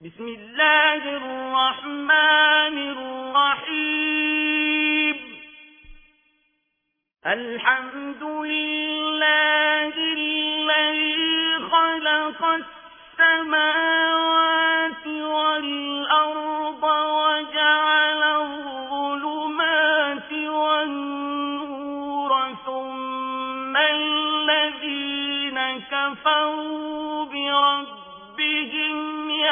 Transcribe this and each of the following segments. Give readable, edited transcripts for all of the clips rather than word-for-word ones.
بسم الله الرحمن الرحيم الحمد لله الذي خلق السماوات والأرض وجعل الظلمات والنور ثم الذين كفروا بربهم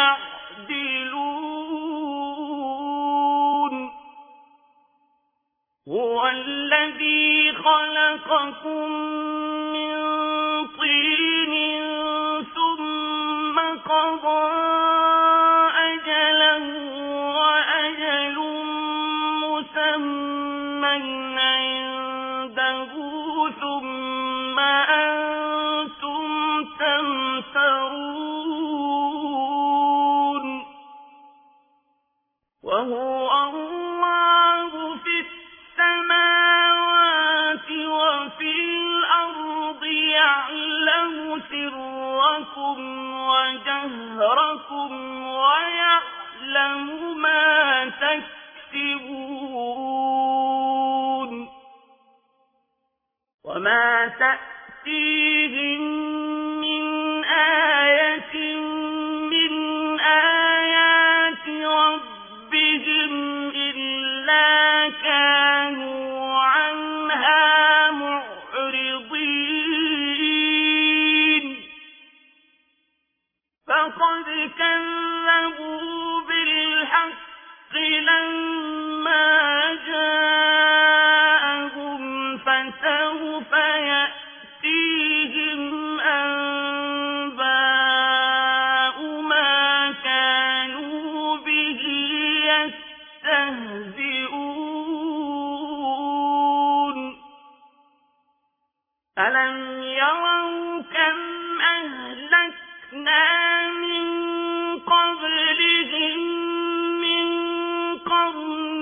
يعدلون هو الذي خلقكم من طين ثم قضى أجلا وأجل مسمى عنده ثم أنتم تمترون وهو الله في السماوات وفي الأرض يعلم سركم وجهركم ويعلم ما تكسبون وما تأتيهم من آية من آيات ربهم إلا كانوا عنها معرضين فقد كذبوا بالحق لما جاءهم فسوف يأتيهم أنباء ما كانوا به يستهزئون ألم يروا كم أهلكنا من قبلهم من قرن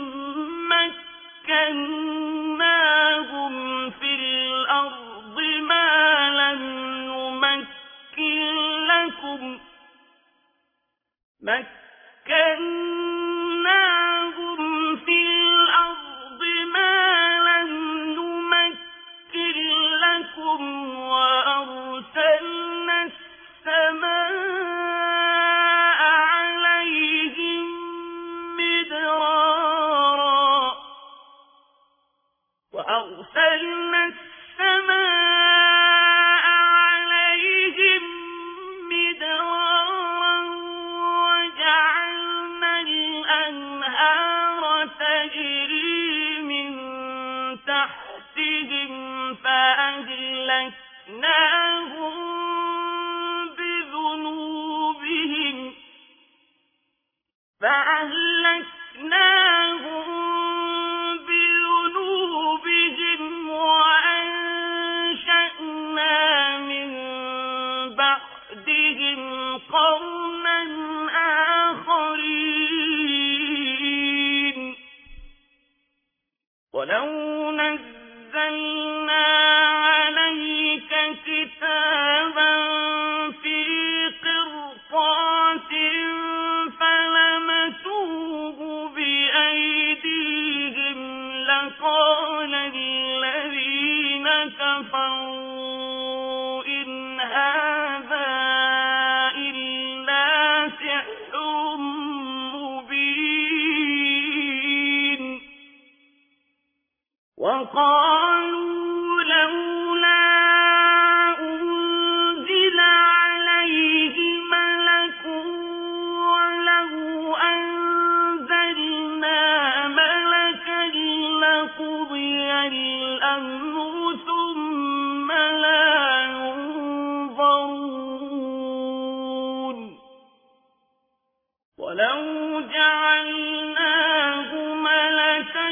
مكناهم في الأرض ما لم نمكن لكم وأرسلنا السماء عليهم مدرارا وجعلنا الأنهار تجري من تحتهم فأهلكناهم بذنوبهم وأنشأنا من بعدهم قرنا آخرين ولو نزلنا عليك كتابا في قرطاس فلمسوه بأيديهم لقال الذين كفروا إن هذا إلا سحر مبين وقالوا لولا أنزل عليه ملك ولو أنزلنا ملكا لقضي الأمر ثم لا ينظرون ولو جعلناه ملكا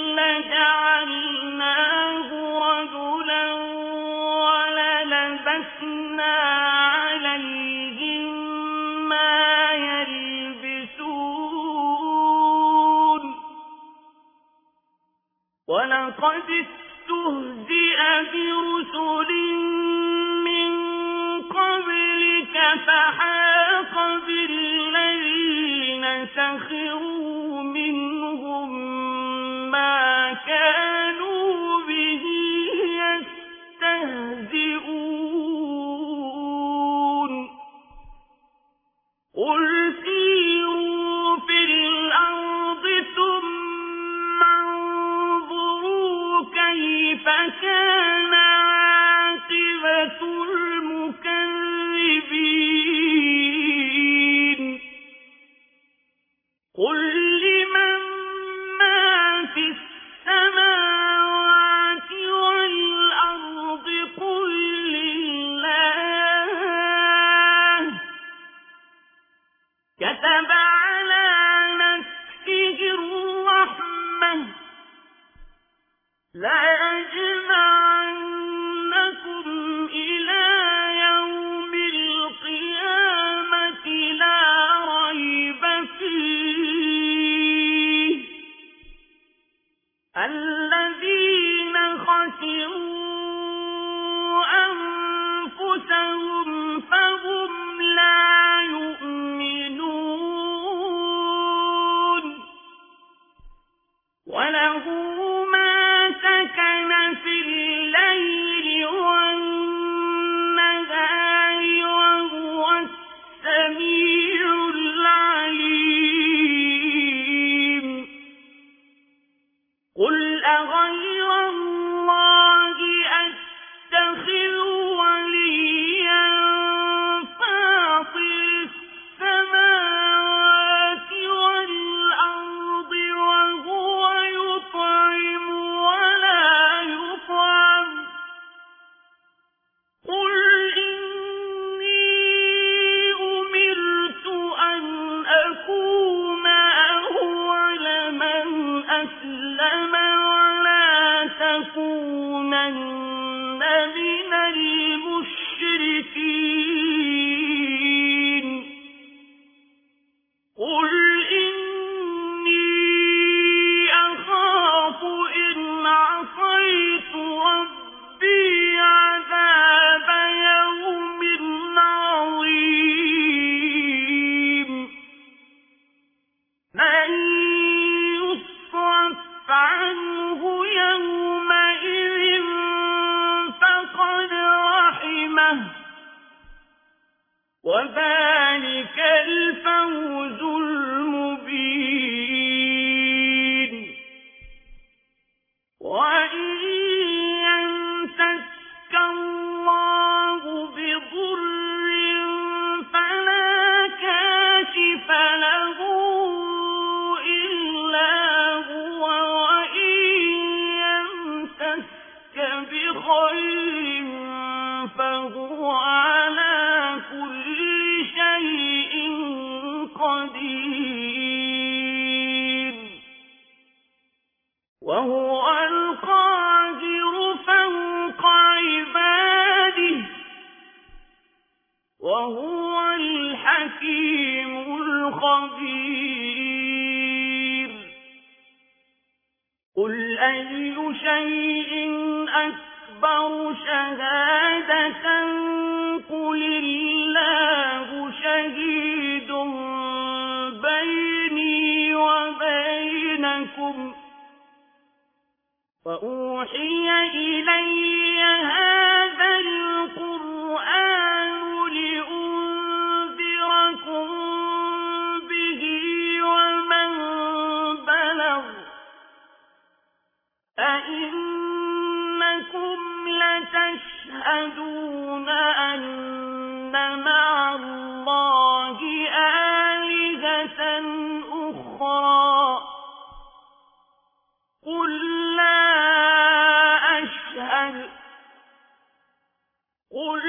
لجعلناه رجلا وللبسنا عليهم ما يلبسون ولقد استهزئ برسل من قبلك فحاق بالذين وذلك الفوز المبين وإن يمسسك الله بضر فلا كاشف له إلا هو وإن يمسسك بخير فهو على كل شيء قدير وهو القاهر فوق عباده وهو الحكيم الخبير قل أي شيء أكبر شهادة قل الله شهيد بيني وبينكم وأوحي إلي هذا القرآن لأنذركم به ومن بلغ أئنكم لتشهدون أن مع الله آلهة أخرى قل لا أشهد قل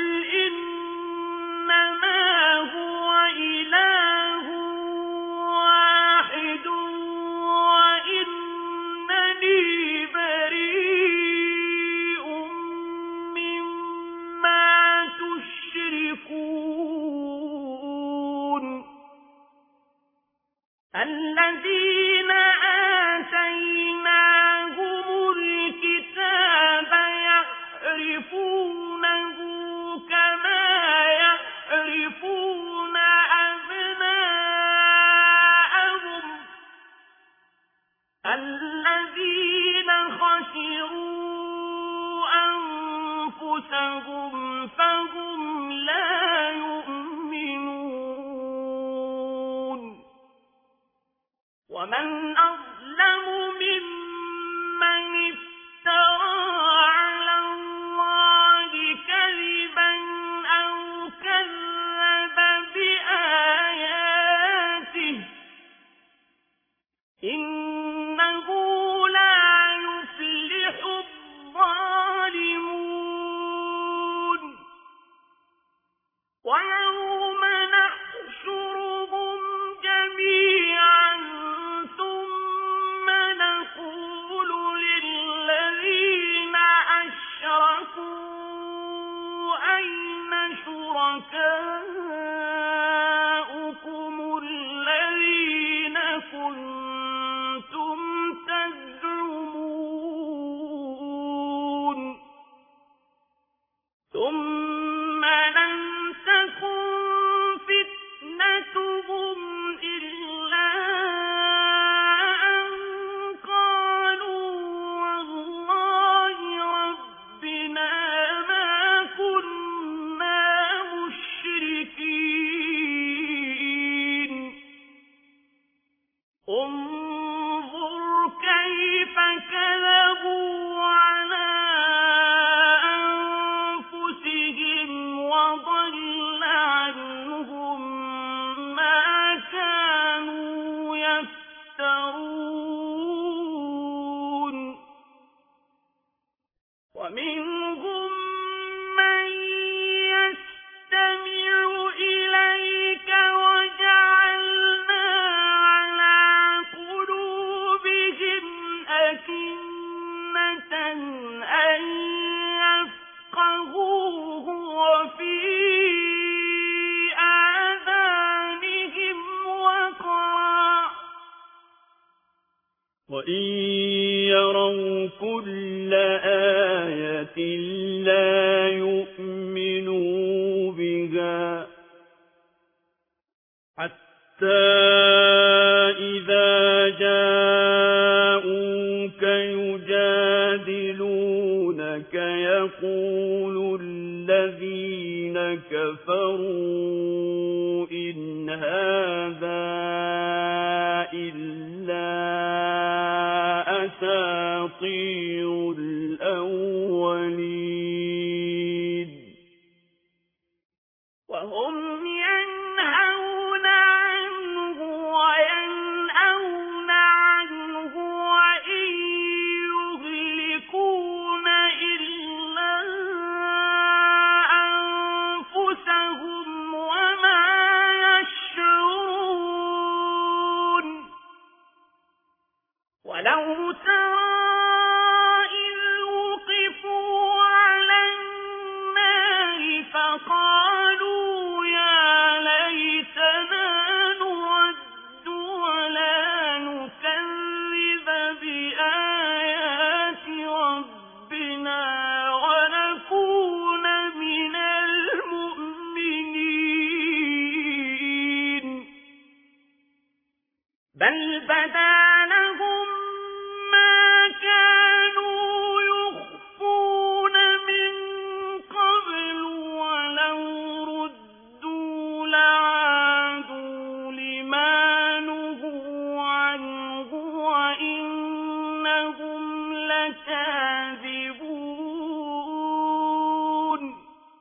إنما هو إله واحد وإنني بريء مما تشركون الذين آتيناهم الكتاب يعرفونه كما يعرفون أبناءهم الذين خسروا أنفسهم فهم لا يؤمنون ومن أظلم ممن افترى على الله كذبا أو كذب بآياته إنه لا يفلح الظالمون ويوم نحشرهم جميعا ثم نقول للذين أشركوا أين شركاؤكم الذين كنتم تزعمون ثم لم تكن فتنتهم إلا أن قالوا والله ربنا ما كنا مشركين انظر كيف كذبوا على أنفسهم وضل عنهم ما كانوا يفترون ومنهم من يستمع إليك وجعلنا على قلوبهم أكنة أن يفقهوه وفي آذانهم وقرا وإن يروا كل آية لا يؤمنوا بها حتى إذا جاءوك يجادلونك يقول الذين الذين كفروا إن هذا إلا أساطير الأولين وهم ينهون عنه وينأون عنه وإن يهلكون إلا أنفسهم وما يشعرون ولو ترى إذ وقفوا على النار فقالوا يا ليتنا نرد ولا نكذب بآيات ربنا ونكون من المؤمنين بل بدا لهم ما كانوا يخفون من قبل ولو ردوا لعادوا لما نهوا عنه وإنهم لكاذبون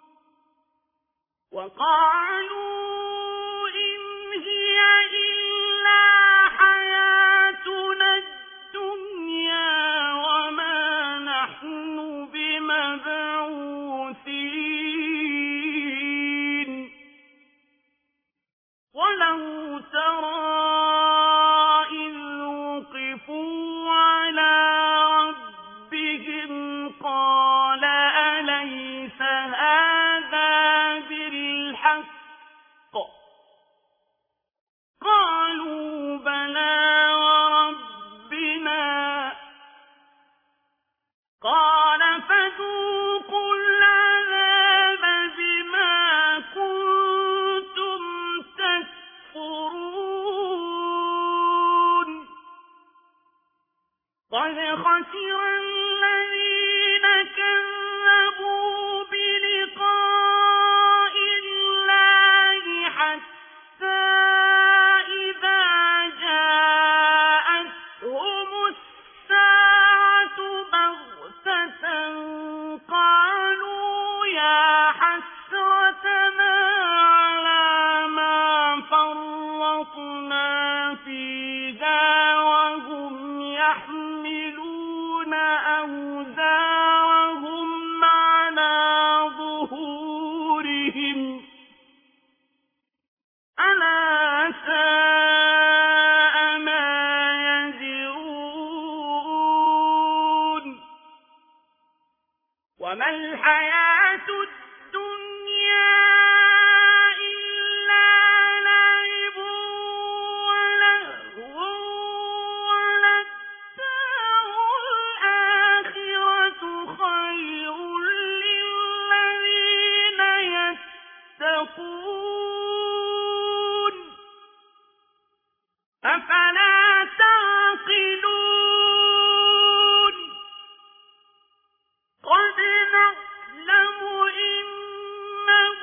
وقالوا إن هي إلا حياتنا الدنيا وما نحن بمبعوثين ولو ترى إذ وقفوا على ربهم قال أليس هذا بالحق قالوا بلى وربنا قال فذوقوا العذاب بما كنتم تكفرون قد خسر الذين كذبوا بلقاء الله حتى إذا جاءتهم الساعة بغتة قالوا يا حسرتنا على ما فرطنا فيها وهم يحملون أوزارهم على ظهورهم ألا ساء ما يزرون وما الحياة الدنيا إلا لعب ولهو وللدار الآخرة خير للذين يتقون أفلا تعقلون قد نعلم إنه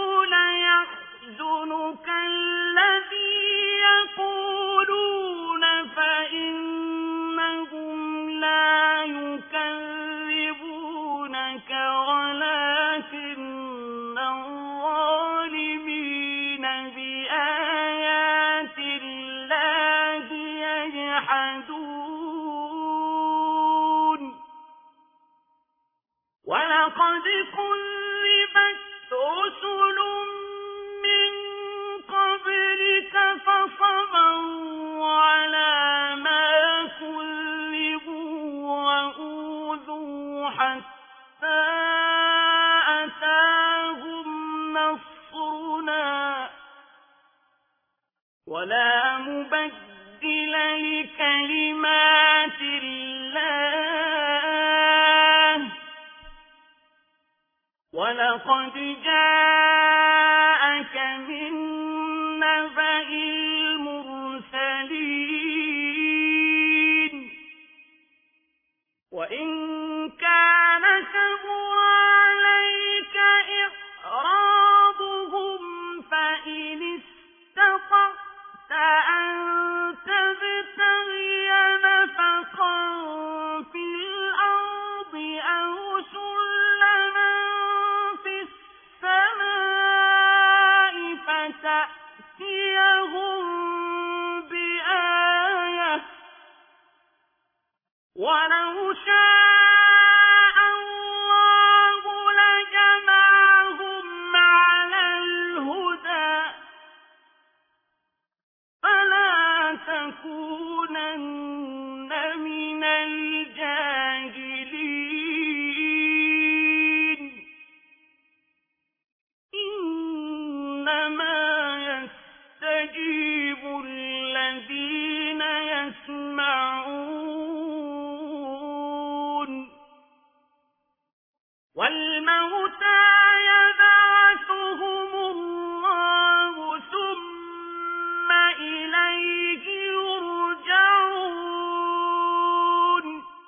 ليحزنك الذي يقولون فإنهم لا يكذبونك ولكن الظالمين بآيات الله يجحدون ولقد كذبت رسل من قبلك فصبروا على ما كذبوا وأوذوا حتى أتاهم نصرنا ولا مبدل لكلمات الله ولقد جاءك من نبأ المرسلين وإن كان كبر عليك إعراض إنما يستجيب الذين يسمعون والموتى يبعثهم الله ثم إليه يرجعون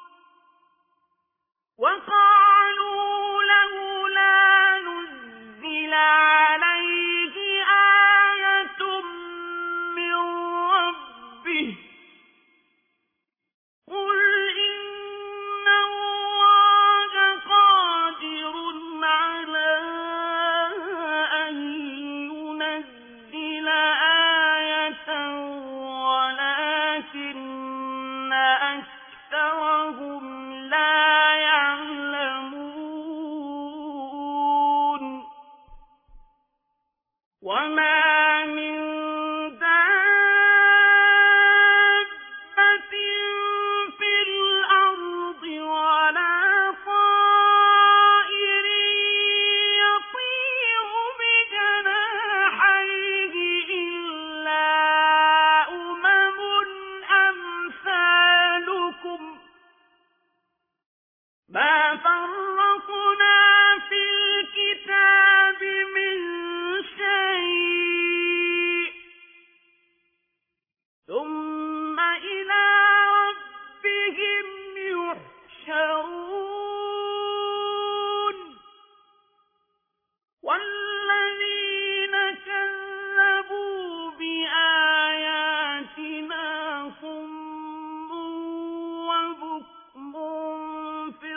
وقالوا لولا نزل عليه آية من ربه قل إن الله قادر على أن ينزل آية ولكن أكثرهم لا يعلمون وما من دابة في الأرض ولا طائر يطير بجناحيه إلا أمم أمثالكم ما فرطنا في الكتاب من شيء ثم إلى ربهم يحشرون والذين كذبوا بآياتنا صم وبكم في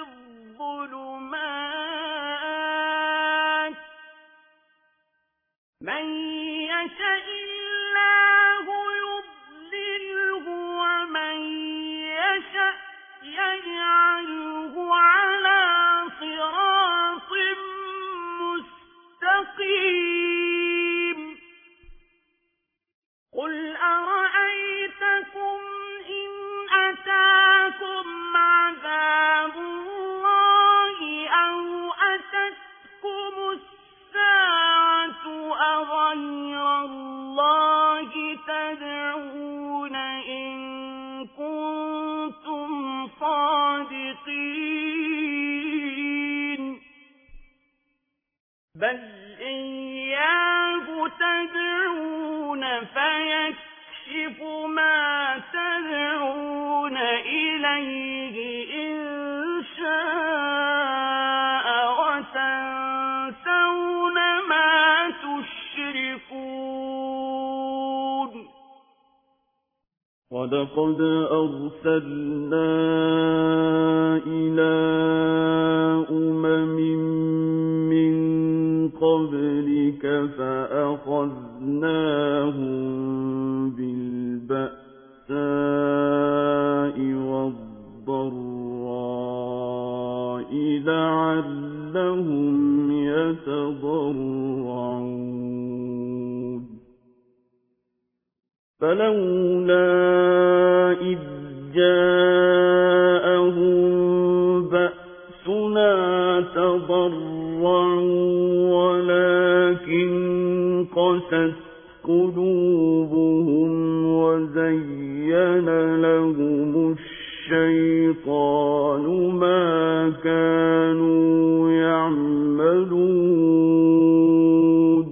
الظلمات من يشاء الله يضلله ومن يشاء يجعله على صراط مستقيم قل أرأيتكم إن أتاكم عذاب الله أو أتتكم الساعة أغير الله تدعون إن كنتم صادقين بل إياه تدعون فيكشف ما تدعون إليه إن شاء وتنسون ما تشركون ولقد أرسلنا إلى أمم من قبلك فأخذناهم بالبأساء والضراء لعلهم يتضرعون فلولا إذ جاءهم بأسنا تضرعوا ولكن قست قلوبهم وزين لهم الشيطان ما كانوا يعملون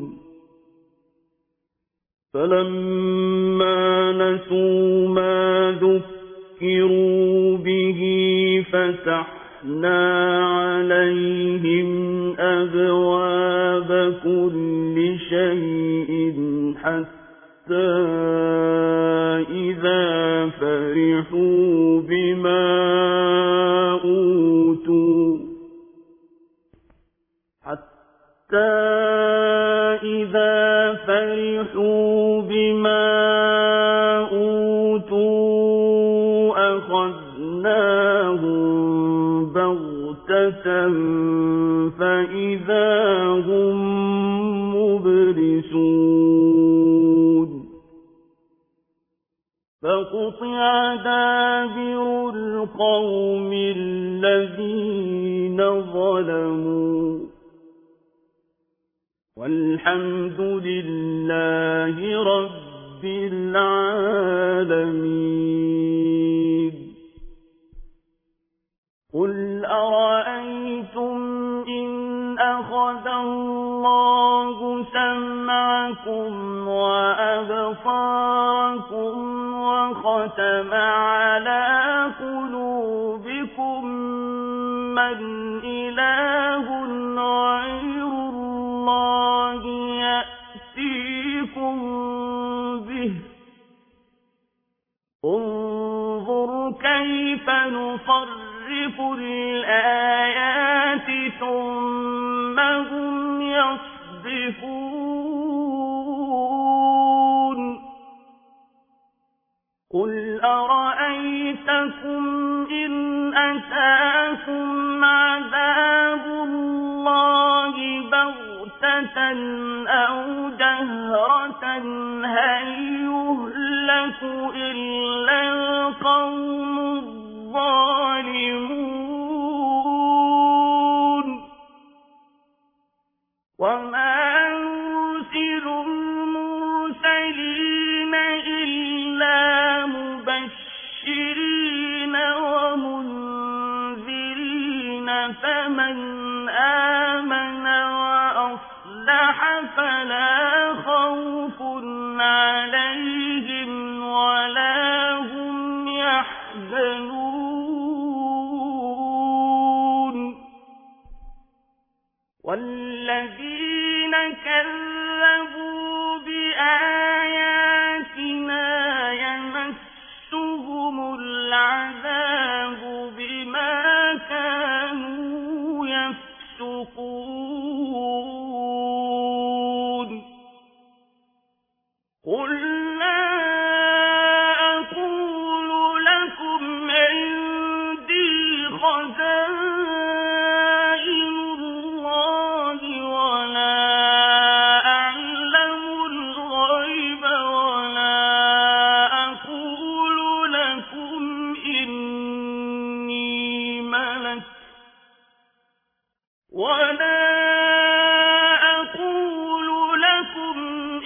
فلما نسوا ما ذكروا به فتحنا عليهم أبواب كل شيء حتى إذا فرحوا بما أوتوا أخذناهم بغتة فإذا هم مبلسون فقطع دابر القوم الذين ظلموا والحمد لله رب العالمين. قل أرأيتم إن أخذ الله سمعكم وأبصاركم وختم على قلوبكم من إله غير الله يأتيكم به انظر كيف نصرف الآيات ثم هم يصدفون. قل أرأيتكم إن أتاكم عذاب الله بغتة أو جهرة هل يهلك إلا القوم الظالمون. وما نرسل المرسلين إلا مبشرين ومنذرين فمن آمن وأصلح فلا خوف عليهم ولا هم يحزنون. والذين كذبوا بآياتنا يمسهم العذاب بما كانوا يفسقون. قل لا أقول لكم عندي خزائن الله ولا أعلم الغيب ولا أقول لكم إني ملك ولا أقول لكم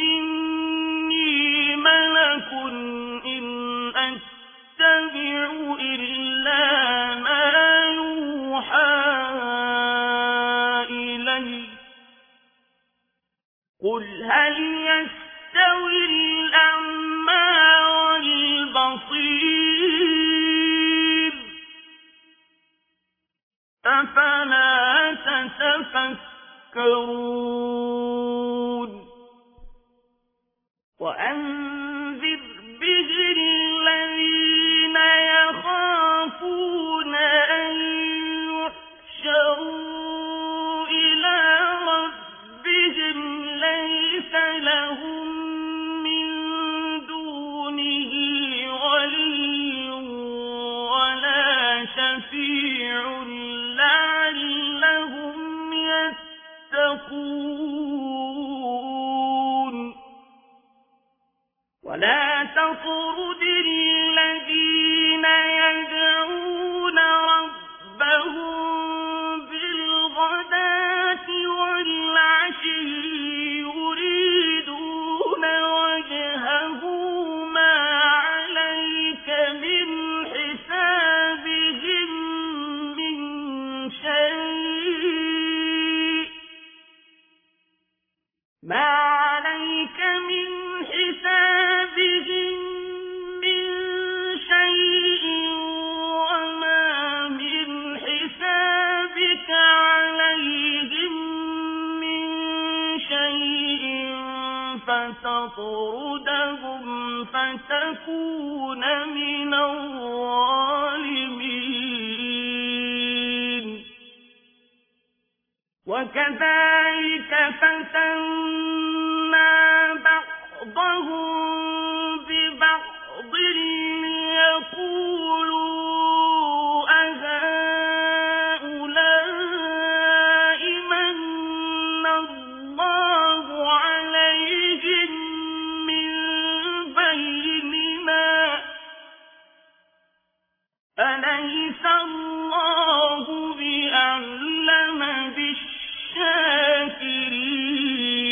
إني ملك إن أتبع إلا ما يوحى إلي. قل هل يستوي الأعمى والبصير أفلا تتفكرون. وأنذر به الذين يخافون أن يحشروا إلى ربهم ليس لهم من دونه ولي ولا شفيع لعلهم يتقون. ولا تطرد الذين يدعون ربهم بالغداة والعشي يريدون وجهه ما عليك من حسابهم من شيء ما عليك من حسابهم من شيء وما من حسابك عليهم من شيء فتطردهم فتكون من الظالمين. وكذلك فتنا بعضهم ببعض ليقولوا أهؤلاء من الله عليهم من بيننا أليس الله بأعلم بالشاكرين.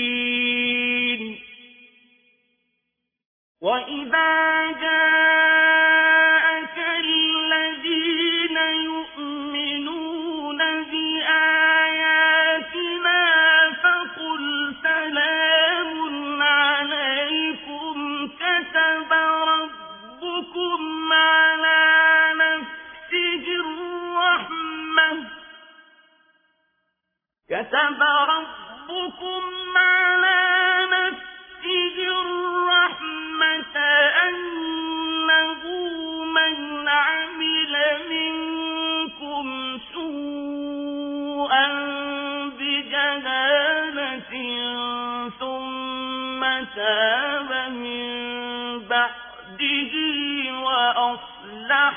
ثم تاب من بعده وأصلح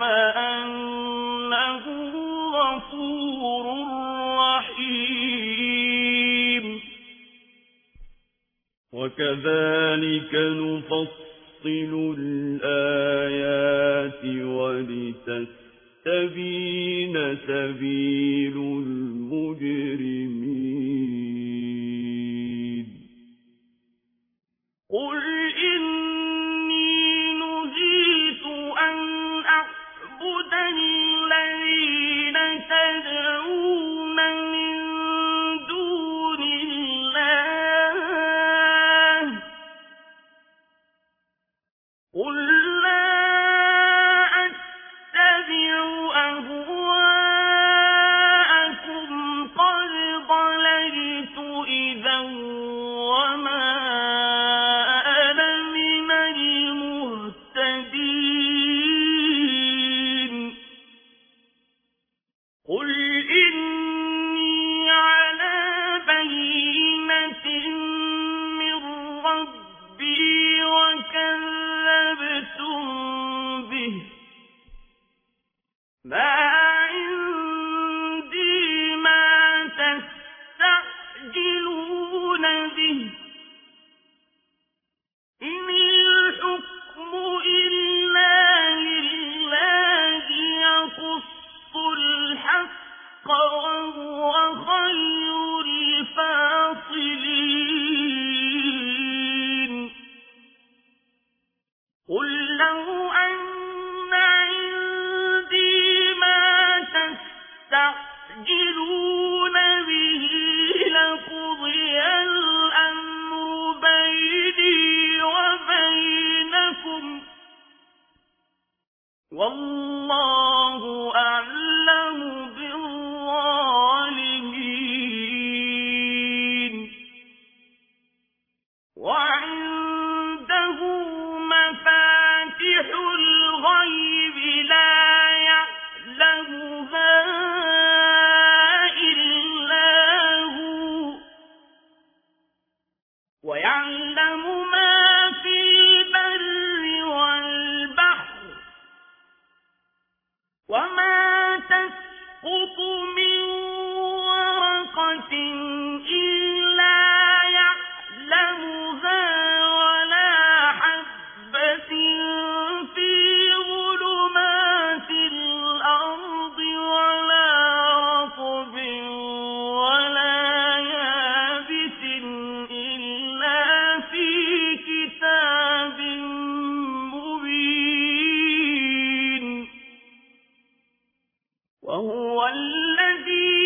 فأنه غفور رحيم. وكذلك نفصل الآيات ولتستبين سبيل المجرمين. قل إني نهيت أن أعبد الذين تدعون من دون الله قل لا أتبع أهواءكم قد ضللت إذا وما أنا من المهتدين. قل إني على بينة من ربي وكذبتم به ما عندي ما تستعجلون به إن الحكم إلا لله يقص الحق وهو خير الفاصلين. قل لو أن عندي ما تستعجلون به لقضي الأمر بيني وبينكم والله أعلم بالظالمين. وعنده مفاتح الغيب لا يعلمها إلا هو ويعلم ما في البر والبحر وما تسقط من ورقة إلا يعلمها ولا حبة في ظلمات الأرض ولا رطب ولا يابس إلا في كتاب مبين. وهو الذي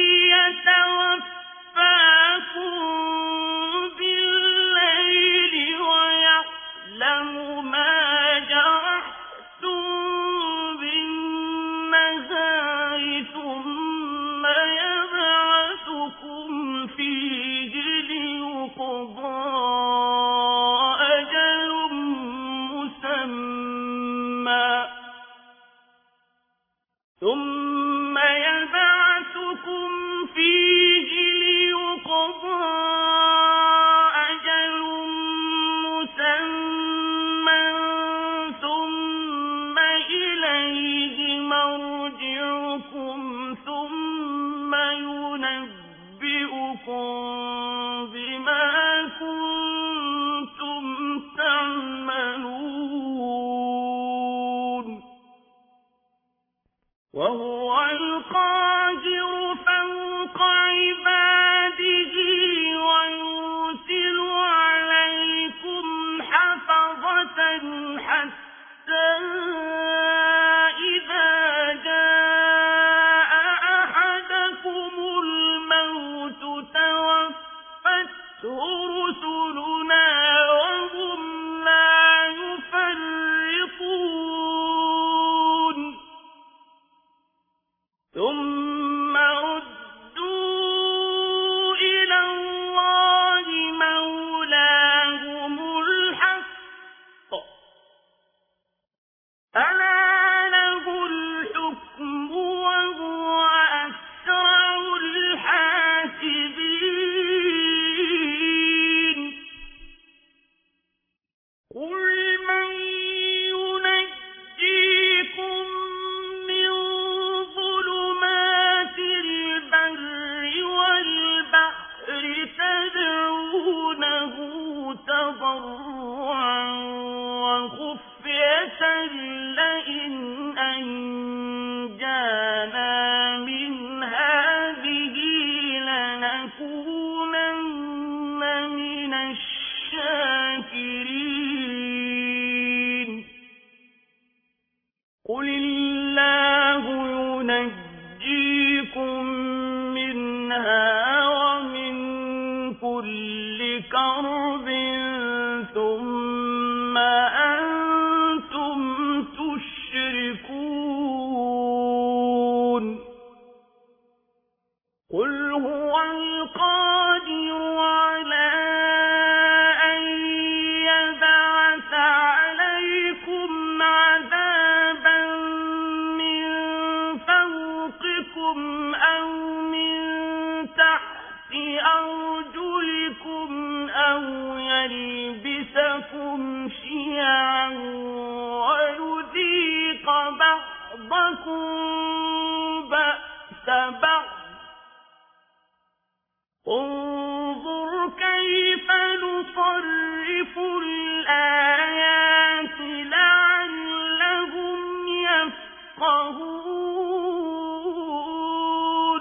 يتوفاكم بالليل ويعلم ما جرحتم بالنهار ثم يبعثكم فيه ليقضى أجل مسمى ثم يبعثكم فيه ليقضى أجل مسمى ثم إليه مرجعكم ثم ينبئكم بما كنتم تعملون. وهو القاهر فوق عباده ويرسل عليكم حفظة حتى إذا جاء أحدكم الموت توفته رسلنا وهم لا يفرطون ثم ردوا إلى الله مولاهم الحق ألا له الحكم وهو أسرع الحاسبين. تضرعا وخفية لئن أنجانا من هذه لنكونن من الشاكرين قل الله ينجيكم منها ومن كل كرب ثم أنتم تشركون قل هو القادر على أن يبعث عليكم عذابا من فوقكم أو من تحت أرجلكم أو يلبسكم شيعا ويذيق بعضكم بأس بعض انظر كيف نصرف الآيات لعلهم يفقهون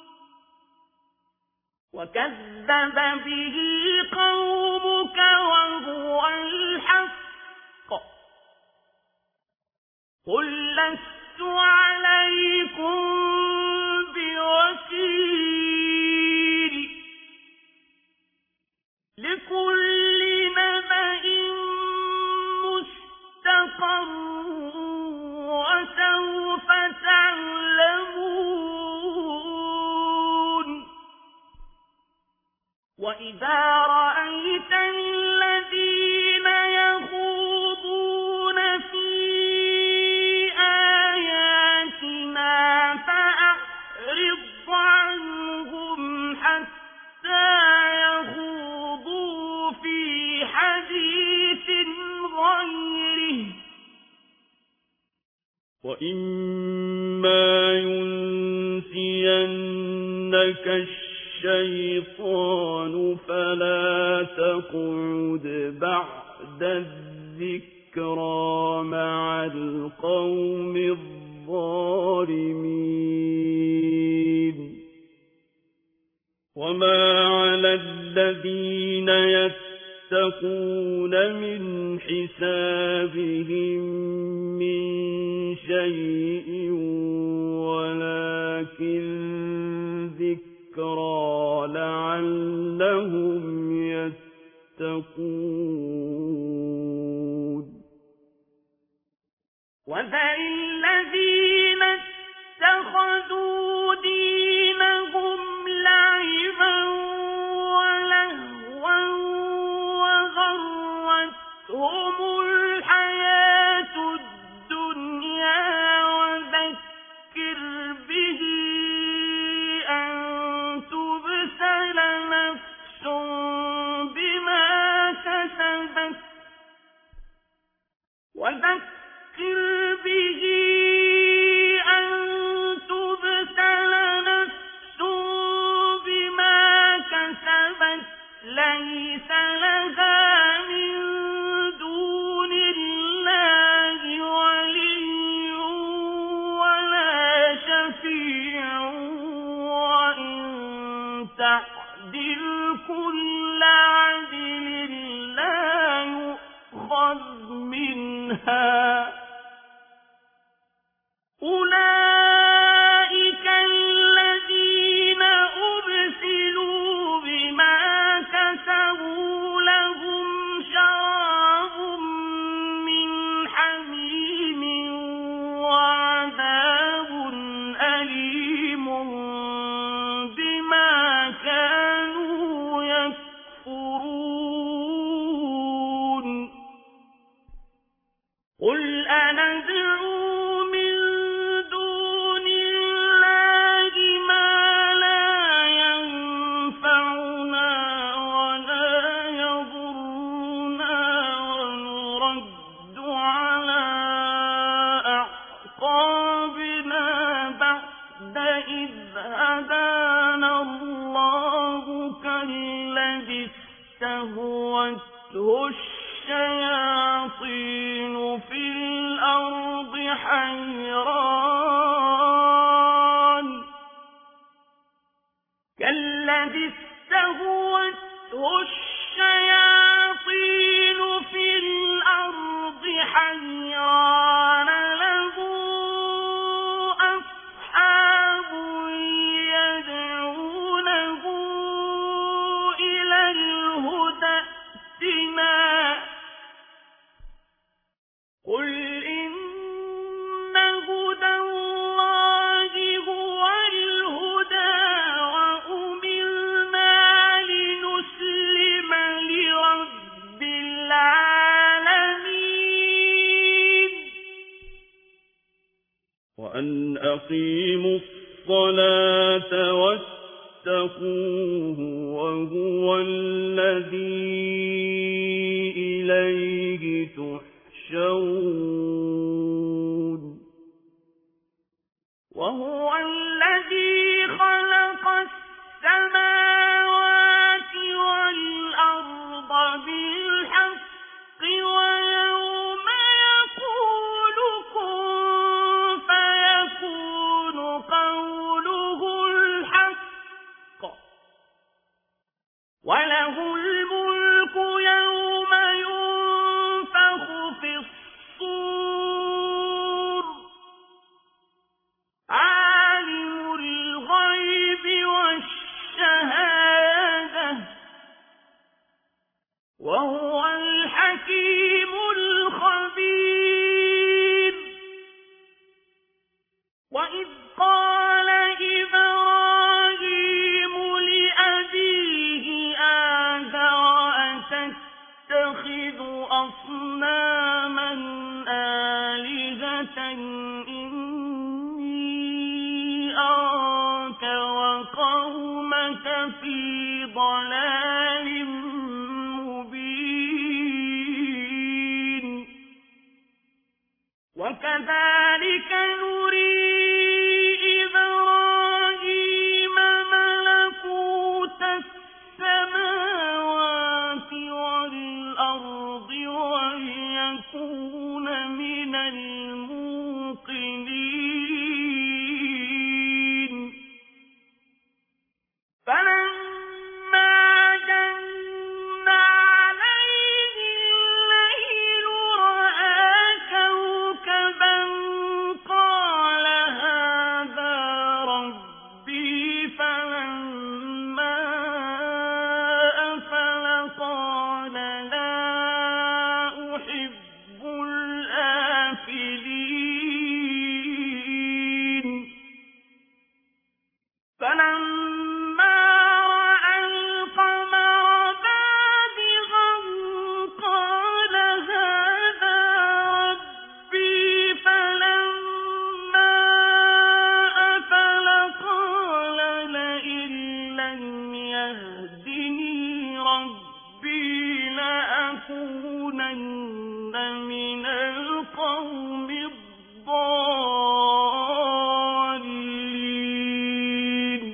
وكذب به قومك وهو الحق قل لست عليكم بوكيل لكل نبأ مستقر وسوف تعلمون وإذا رأيت الذين يخوضون في آياتنا فأعرض عنهم حتى يخوضوا في حديث غيره وإما ينسينك الشيطان فلا تقعد بعد الذكرى مع القوم الظالمين وما على الذين يتقون من حسابهم من شيء ولكن ذكرى لعلهم يتقون وذر الذين اتخذوا دينهم لعبا ولهوا وغرتهم الحياة الدنيا وذكر به أن تبسل نفس بما كسبت وذكر به أن تبسل نفس بما كسبت ليس لها من دون الله ولي ولا شفيع وإن تعدل كل عدل لا يؤخذ منها أولئك الذين أبسلوا بما كسبوا لهم شراب من حميم وعذاب أليم بما كانوا يكفرون قل أندعو من دون الله ما لا ينفعنا ولا يضرنا ونرد على أعقابنا بعد إذ هدانا الله كالذي استهوته الشياطين في الأرض حيران كالذي استهوته الشياطين في الأرض حيران له أصحاب يدعونه إلى الهدى ائتنا قل إن هدى الله هو الهدى وأمرنا لنسلم لرب العالمين وأن أقيموا الصلاة واتقوه وهو الذي إليه تحشرون وهو الذي خلق السماوات والأرض بالحق ويوم يقول كن فيكون قوله الحق وله الملك يوم ينفخ في الصور عالم الغيب والشهادة وهو الحكيم الخبير وإذ قال إبراهيم لأبيه آزر أتتخذ أصناما آلهة إني أراك وقومك في ضلال مبين وكذلك نري إبراهيم ملكوت السماوات والأرض وليكون من الموقنين فلما جن عليه الليل رأى كوكبا قال هذا ربي فلما أفل قال لا أحب الآفلين فلما رأى القمر بازغا قال هذا ربي فلما أفل قال لئن لم يهدني ربي لأكونن من القوم الضالين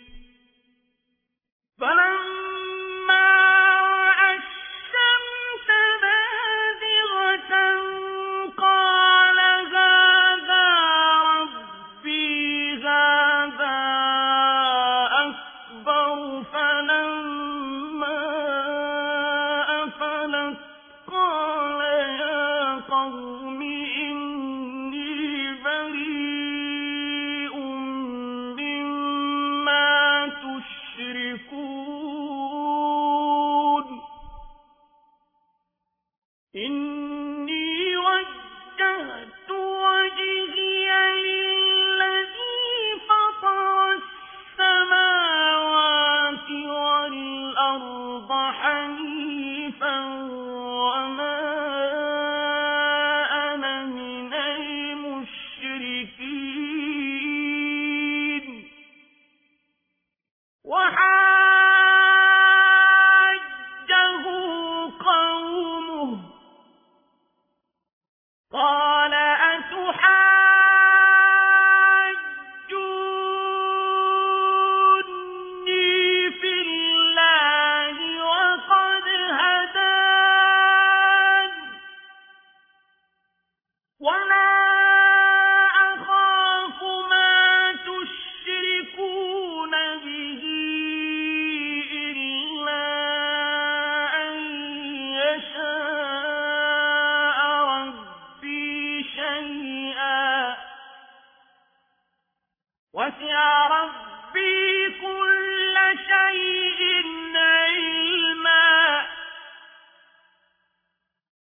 فلما رأى الشمس بازغة قال هذا ربي هذا أكبر فلما أفلت قال يا قوم إني بريء مما تشركون إني وجهت وجهي للذي فطر السماوات والأرض حنيفا وما أنا من المشركين وحاجه قومه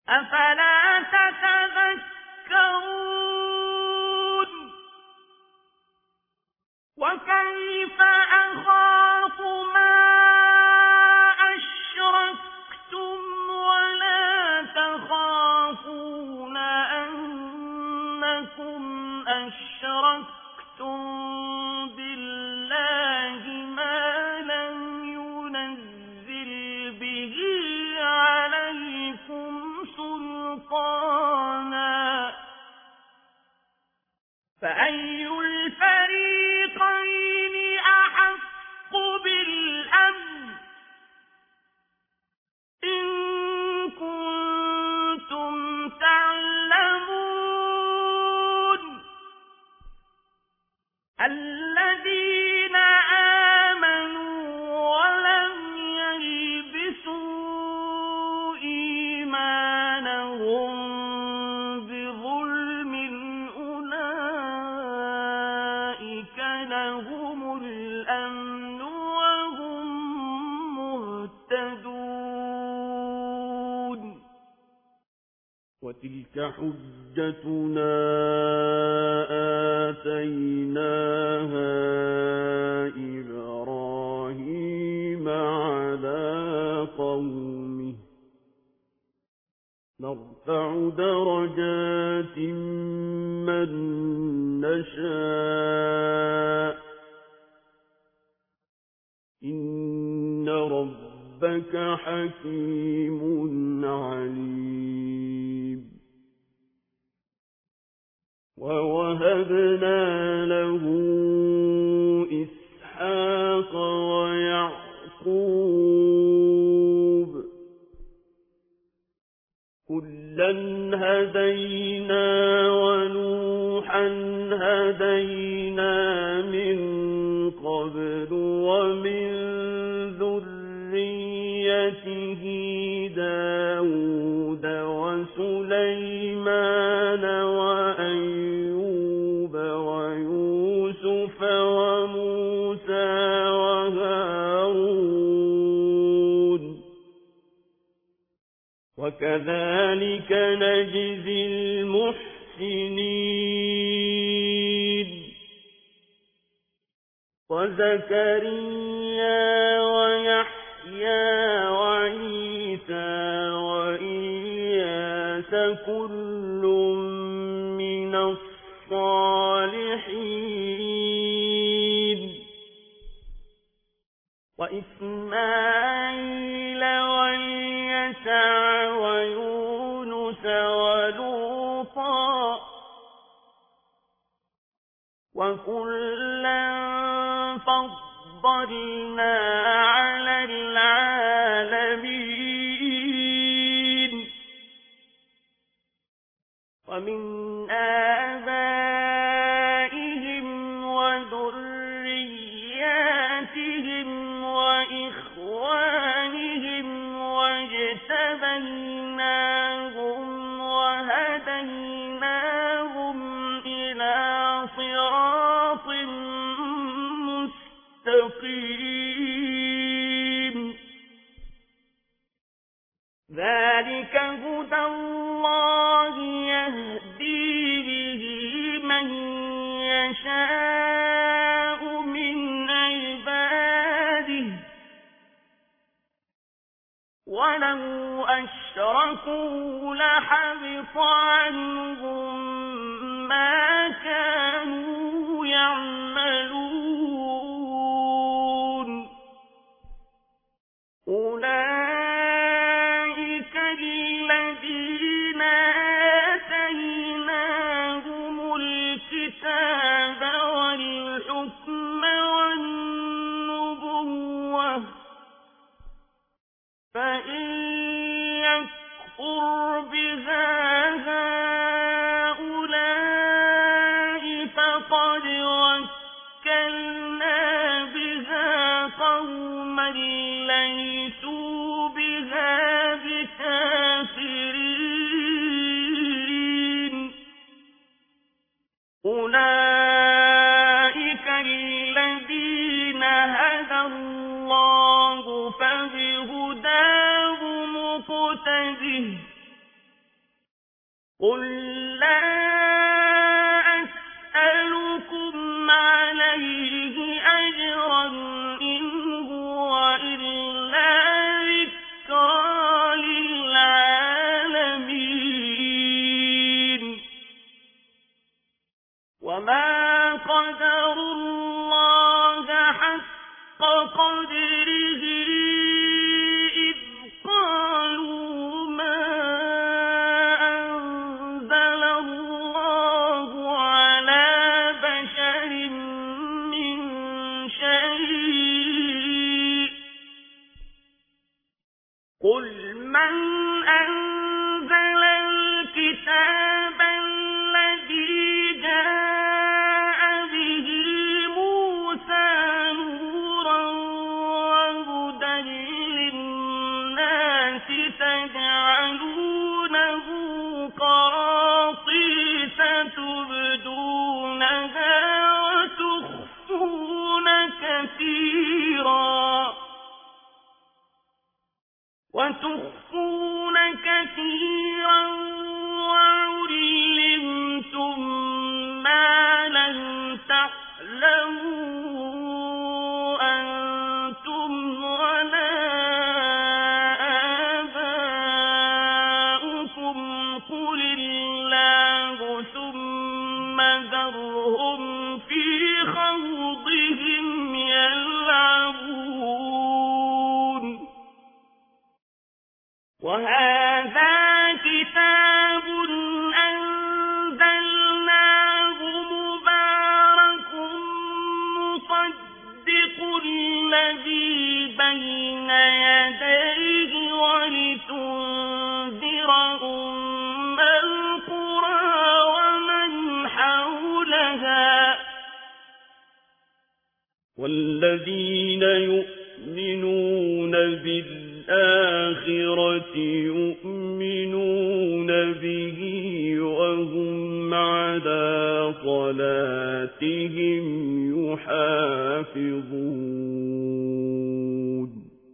أفلا تتذكرون وكيف أخاف ما أشركتم ولا تخافون أنكم أشركتم بالله ما لم ينزل به عليكم سلطانا فأي الفريقين أحق بالأمن إن كنتم تعلمون الذين آمنوا ولم يلبسوا إيمانهم بظلم أولئك لهم الأمن وهم مهتدون وتلك حجتنا آتيناها إبراهيم على قومه نرفع درجات من نشاء إن ربك حكيم عليم ووهبنا له إسحاق ويعقوب كلا هدينا ونوحا هدينا من قبل ومن ذريته داود وسليمان وأيوب ويوسف وموسى وهارون وكذلك نجزي المحسنين وزكريا ويحيى وعيسى وإلياس كل من الصالحين وإسماعيل واليسع ويونس ولوطا وكلا فضلنا على العالمين ومن آبائهم وذرياتهم وإخوانهم واجتبيناهم وهديناهم إلى صراط مستقيم ذلك هدى الله يهدي به من يشاء من عباده ولو أشركوا لحبط عنهم ما كانوا يعملون أولئك الذين آتيناهم الكتاب والحكم والنبوة فإن يكفر بها هؤلاء فقد وكلنا بها قوما ليسوا بها بكافرين أولئك الذين هدى الله فبهداه مقتده قل لا أسألكم عليه أجرا إن هو إلا ذكرى للعالمين وما قدروا الله حق قدره إذ قالوا ما أنزل الله على بشر من شيء قل من أنزل الكتاب الذي جاء به موسى نورا وهدى للناس تجعلونه قراطيس تبدونها وتخفون كثيرا وعلمتم ما لم تعلموا أنتم ولا آباؤكم قل الله ثم ذرهم في خوضهم يلعبون وهذا كتاب أنزلناه مبارك مصدق الذي بين يديه ولتنذر أم القرى ومن حولها والذين يؤمنون بالآخرة يؤمنون به وهم على صلاتهم يحافظون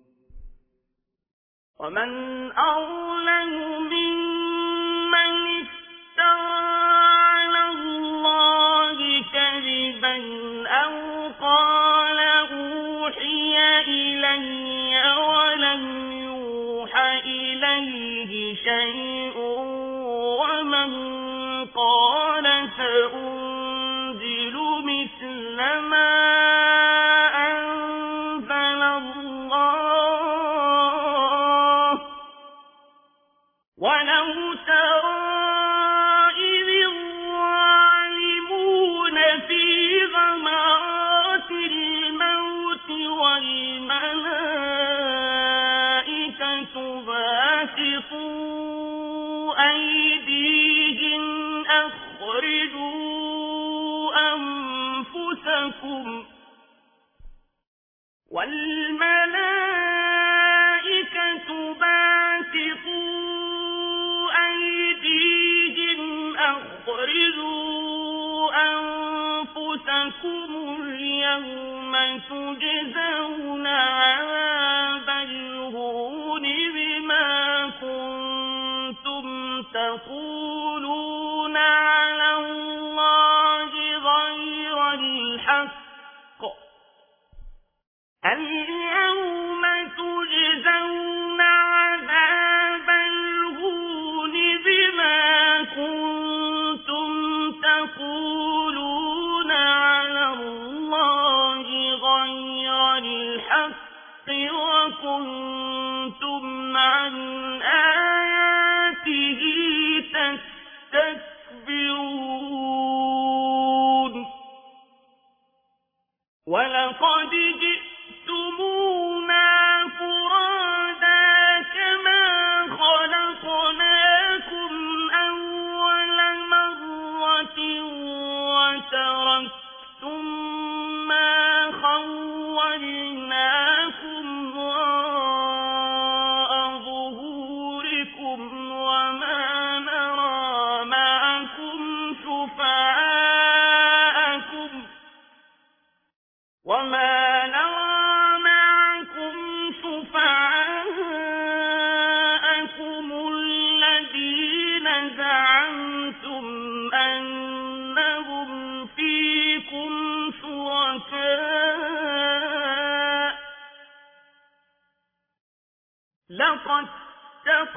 ومن أظلم ممن افترى على الله كذبا أو قال أوحي إلي ولم يوحى إليه شيء ومن قال سأنزل مثل ما أنزل الله ولو ترى إذ الظالمون في غمرات الموت والملائكة باسطوا أيديهم أخرجوا أنفسكم والملائكة باسطوا أيديهم أخرجوا أنفسكم اليوم تجزون عذاب الهون بما كنتم تقولون على الله غير الحق اليوم تجزون عذاب الهون بما كنتم تقولون على الله غير الحق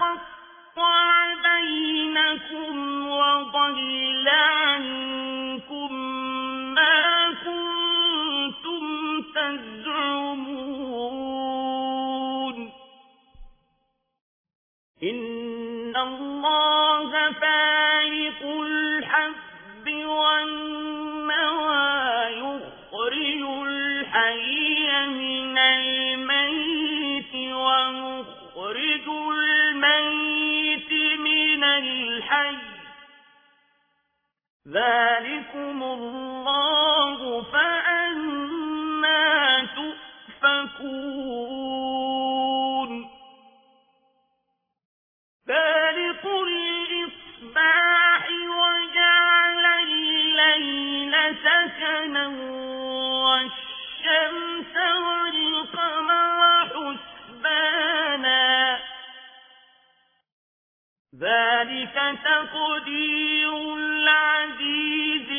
فقطع بينكم وضل عنكم ما كنتم تزعمون إن الله فالق الحب والنوى يخرج الحي من الميت ومخرج الميت من الحي ذلكم الله فأنى تؤفكون فالق الإصباح وجعل الليل سكنا والشمس والقمر حسبانا ذلك تقدير العزيز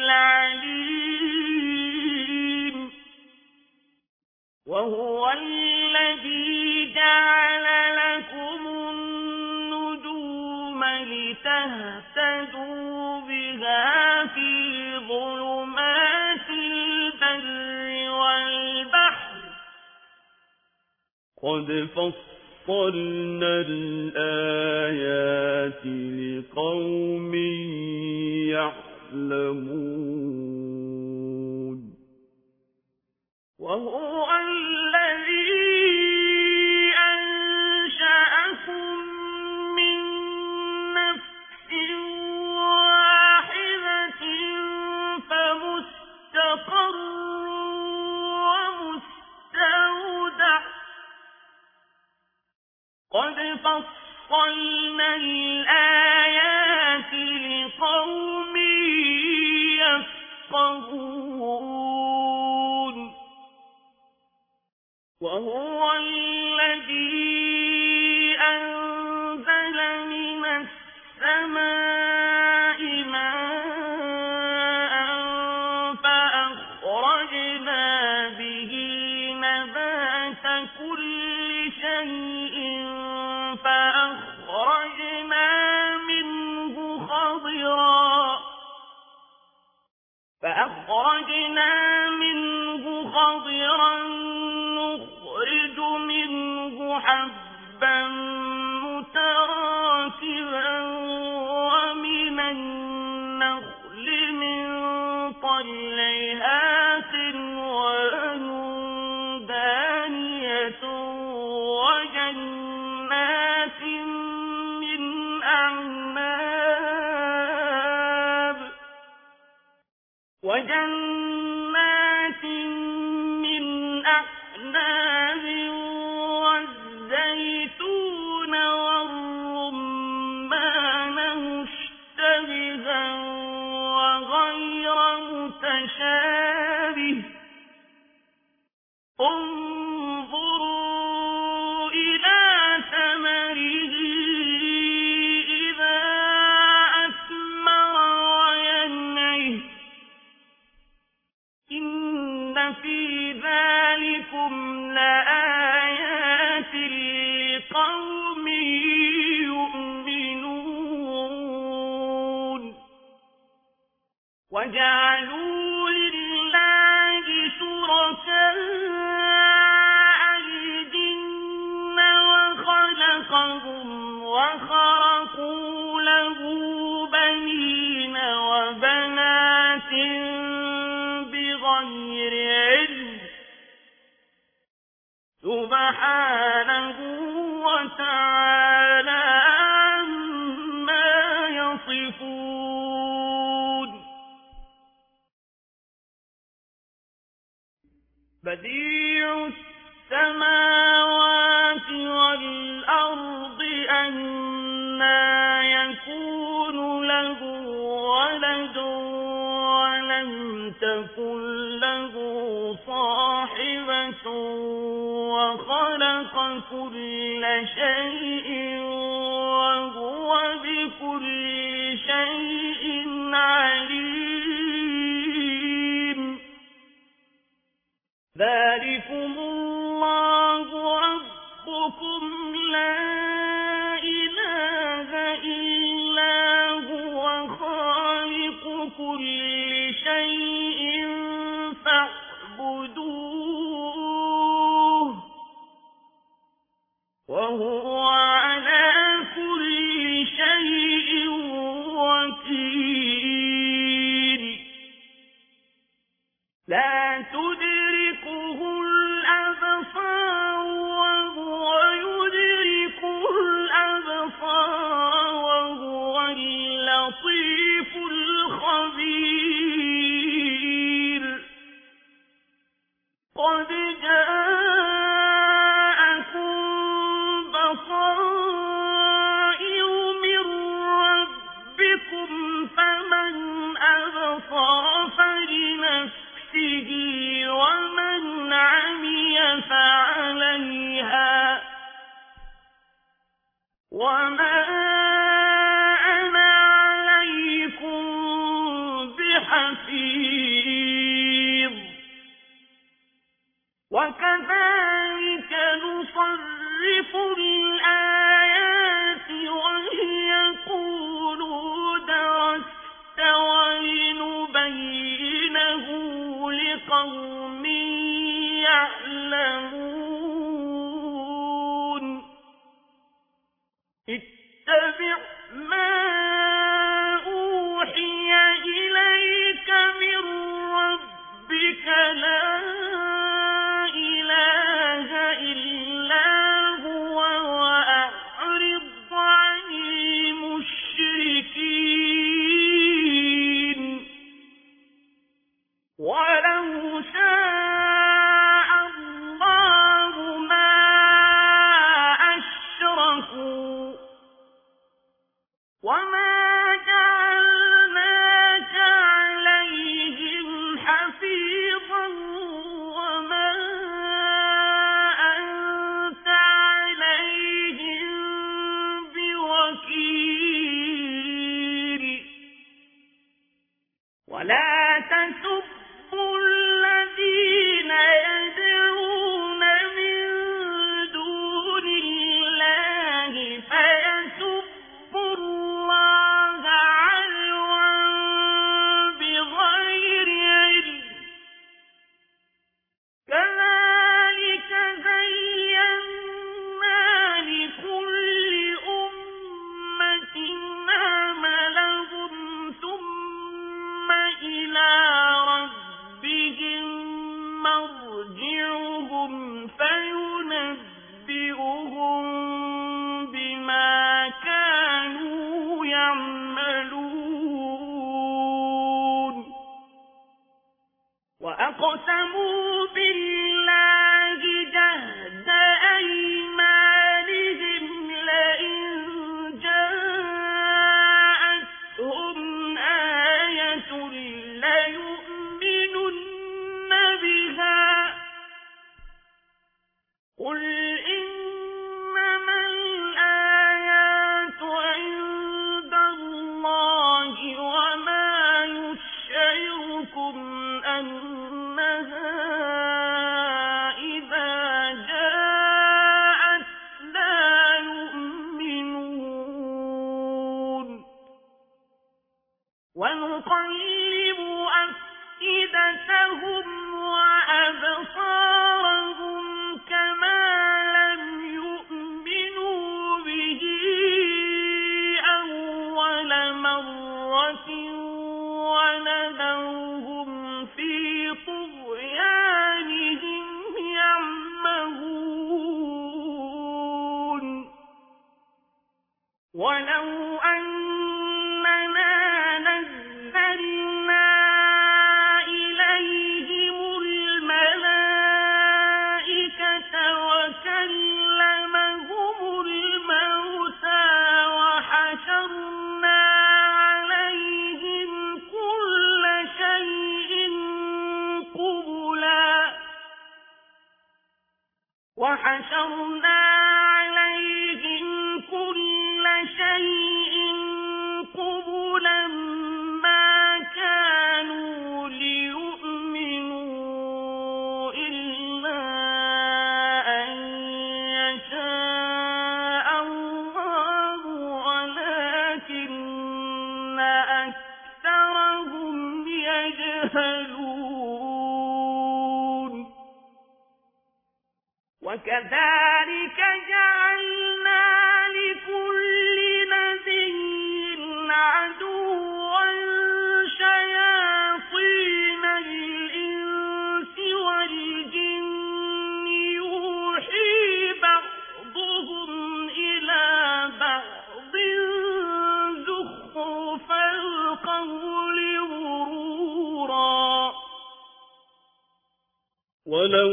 العليم وهو الذي جعل لكم النجوم لتهتدوا بها في ظلمات البر والبحر قد فصلنا الآيات لقوم يعلمون وهو الذي أنشأكم من نفس واحدة فمستقر ومستودع قد فصلنا الآيات لقوم يفقهون وهو الذي أنزل من السماء ماء فأخرجنا به نبات كل شيء فأخرجنا منه خضرا نخرج منه حبا متراكبا ومن النخل من طلعها قنوان دانية وجنات من أعناب والزيتون والرمان مشتبها وغير متشابه انظروا إلى ثمره إذا أثمر وينعه إن في ذلكم لآيات لقوم يؤمنون وجعلوا لله شركاء الجن وخلقهم وخرقوا له بنين وبنات بغير علم سبحانه وتعالى عما يصفون بديع السماوات والأرض أنى يكون له ولد ولم تكن له صاحبة وخلق كل شيء وهو بكل شيء عليم ذلكم الله ربكم لا إله وما أنا عليكم بحفيظ وكذلك نصرف الآيات وليقولوا درست ولنبينه لقوم يعلمون اتبع ما أوحي إليك من ربك لا إله إلا هو وأعرض عن المشركين ولو شاء الله ما أشركوا وما جعلناك عليهم حفيظا وما أنت عليهم بوكيل ولا تسبوا الذين يدعون من دون الله فيسبوا الله عدوا بغير علم كذلك زينا لكل أمة عملهم ثم إلى ربهم مرجعهم فينبئهم بما كانوا يعملون وأقسموا بالله جهد أيمانهم لئن جاءتهم آية ليؤمنن بها قل إنما الآيات عند الله وما يشعركم أنها إذا جاءت لا يؤمنون ونقلب أفئدتهم وأبصارهم كما لم يؤمنوا به أول مرة ونذرهم في طغيانهم يعمهون ولو أننا نزلنا إليهم الملائكة وكلمهم الموتى وحشرنا عليهم كل شيء قبلا ما كانوا ليؤمنوا إلا أن يشاء الله ولكن أكثرهم يجهلون وكذلك جعلنا لكل نبي عدوا شياطين الإنس والجن يوحي بعضهم إلى بعض زخرف القول غرورا ولو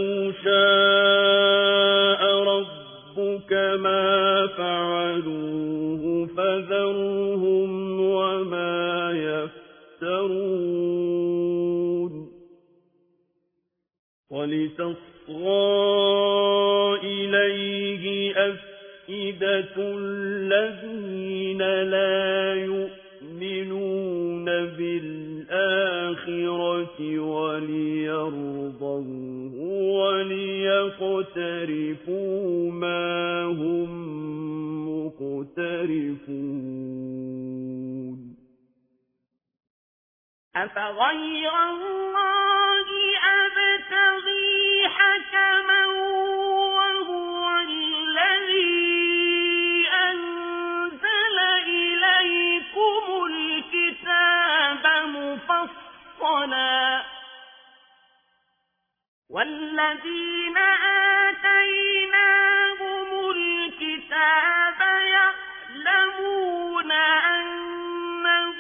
شاء ربك ما فعلوه فذرهم وما يفترون ولتصغى إليه أفئدة الذين لا يؤمنون بالآخرة وليرضوه وليقترفوا ما هم مقترفون أفغير الله أبتغي حكما وهو الذي أنزل إليكم الكتاب مفصلا والذين آتيناهم الكتاب يعلمون أنه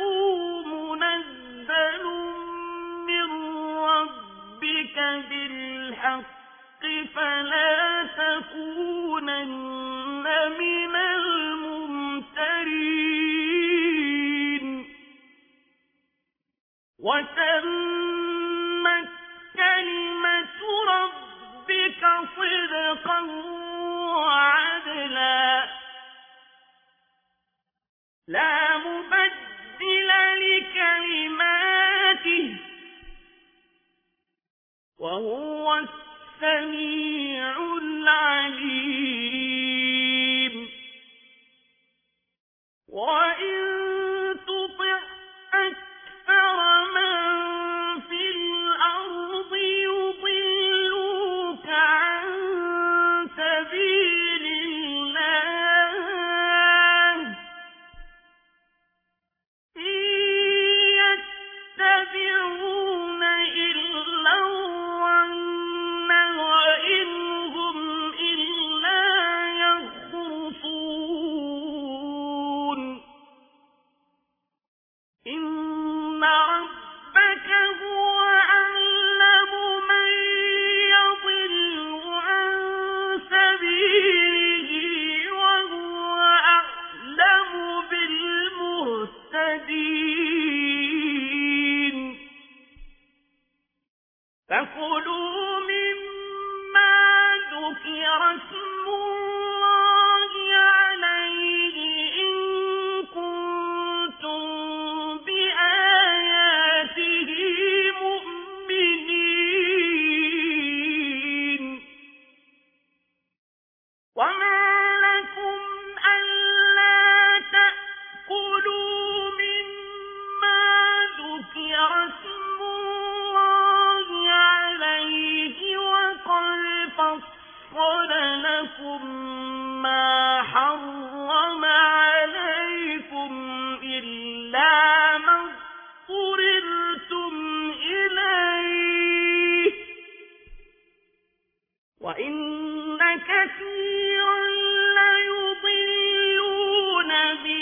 منزل من ربك بالحق فلا تكونن من الممترين وتمت كلمة ربك صدقا وعدلا لا مبدل لكلماته وهو السميع العليم وإن تطع أكثر من في الأرض يضلوك عن سبيل الله إن يتبعون إلا الظن وإن هم إلا يخرصون إن ربك هو أعلم من يضل عن سبيله وهو أعلم بالمهتدين فكلوا مما ذكر اسم الله عليه إن كنتم بآياته مؤمنين وما لكم ألا تأكلوا مما ذكر اسم الله عليه وقد فصل لكم ما حرم عليكم إلا ما اضطررتم إليه وإن كثيرا ليضلون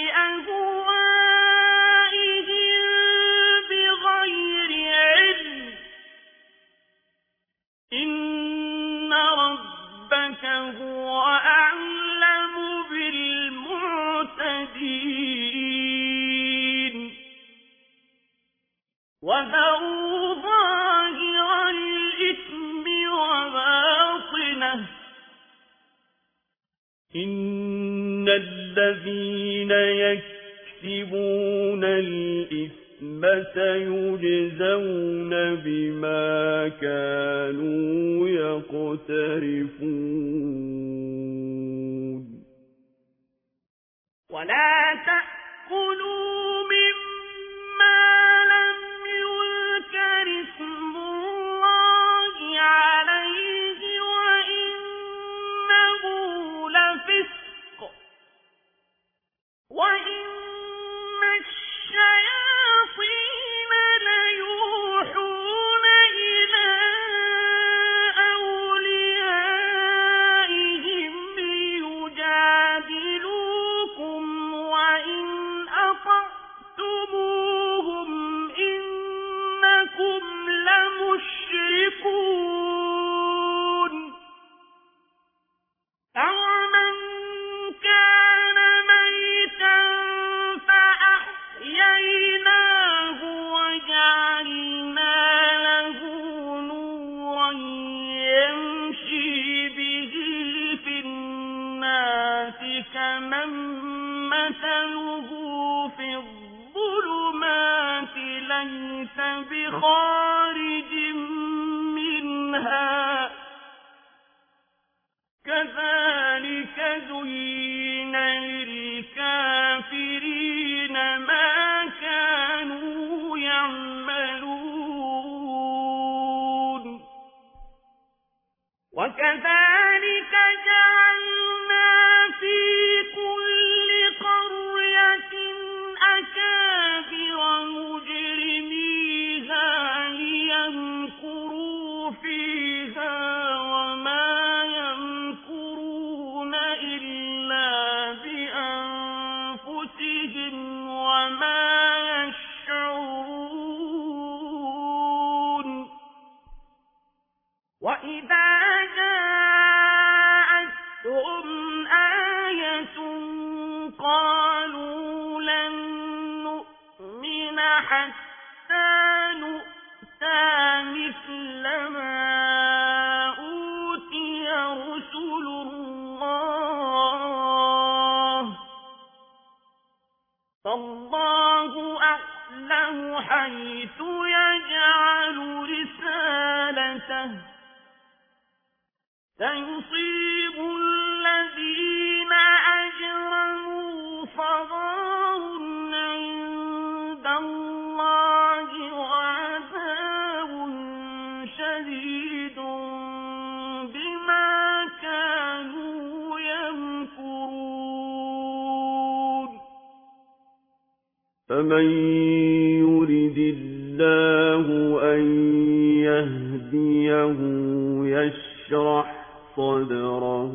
بأهوائهم بغير علم إن ربك هو أعلم بالمعتدين وذروا ظاهر الإثم وباطنه إن الذين يكسبون الإثم سيجزون بما كانوا يقترفون ولا تأكلوا مما لم يذكر اسم الله عليه وإنه لفسق وإن الشياطين ليوحون إلى أوليائهم ليجادلوكم وإن أطعتموهم إنكم لمشركون أَوَمَنْ كَانَ مَيْتًا ليس بخارج منها كذلك زين للكافرين ما كانوا يعملون وكذلك جعلنا في كل قرية أكابر مجرميها ليمكروا فيها وما يمكرون إلا بأنفسهم وما يشعرون وإذا جاءتهم آية قالوا لن نؤمن حتى نؤتى مثل ما أوتي رسل الله فالله أعلم حيث يجعل رسالته سيصيب الذين أجرموا صغار عند الله وعذاب شديد بما كانوا يمكرون فمن يرد الله أن يهديه يشرح صدره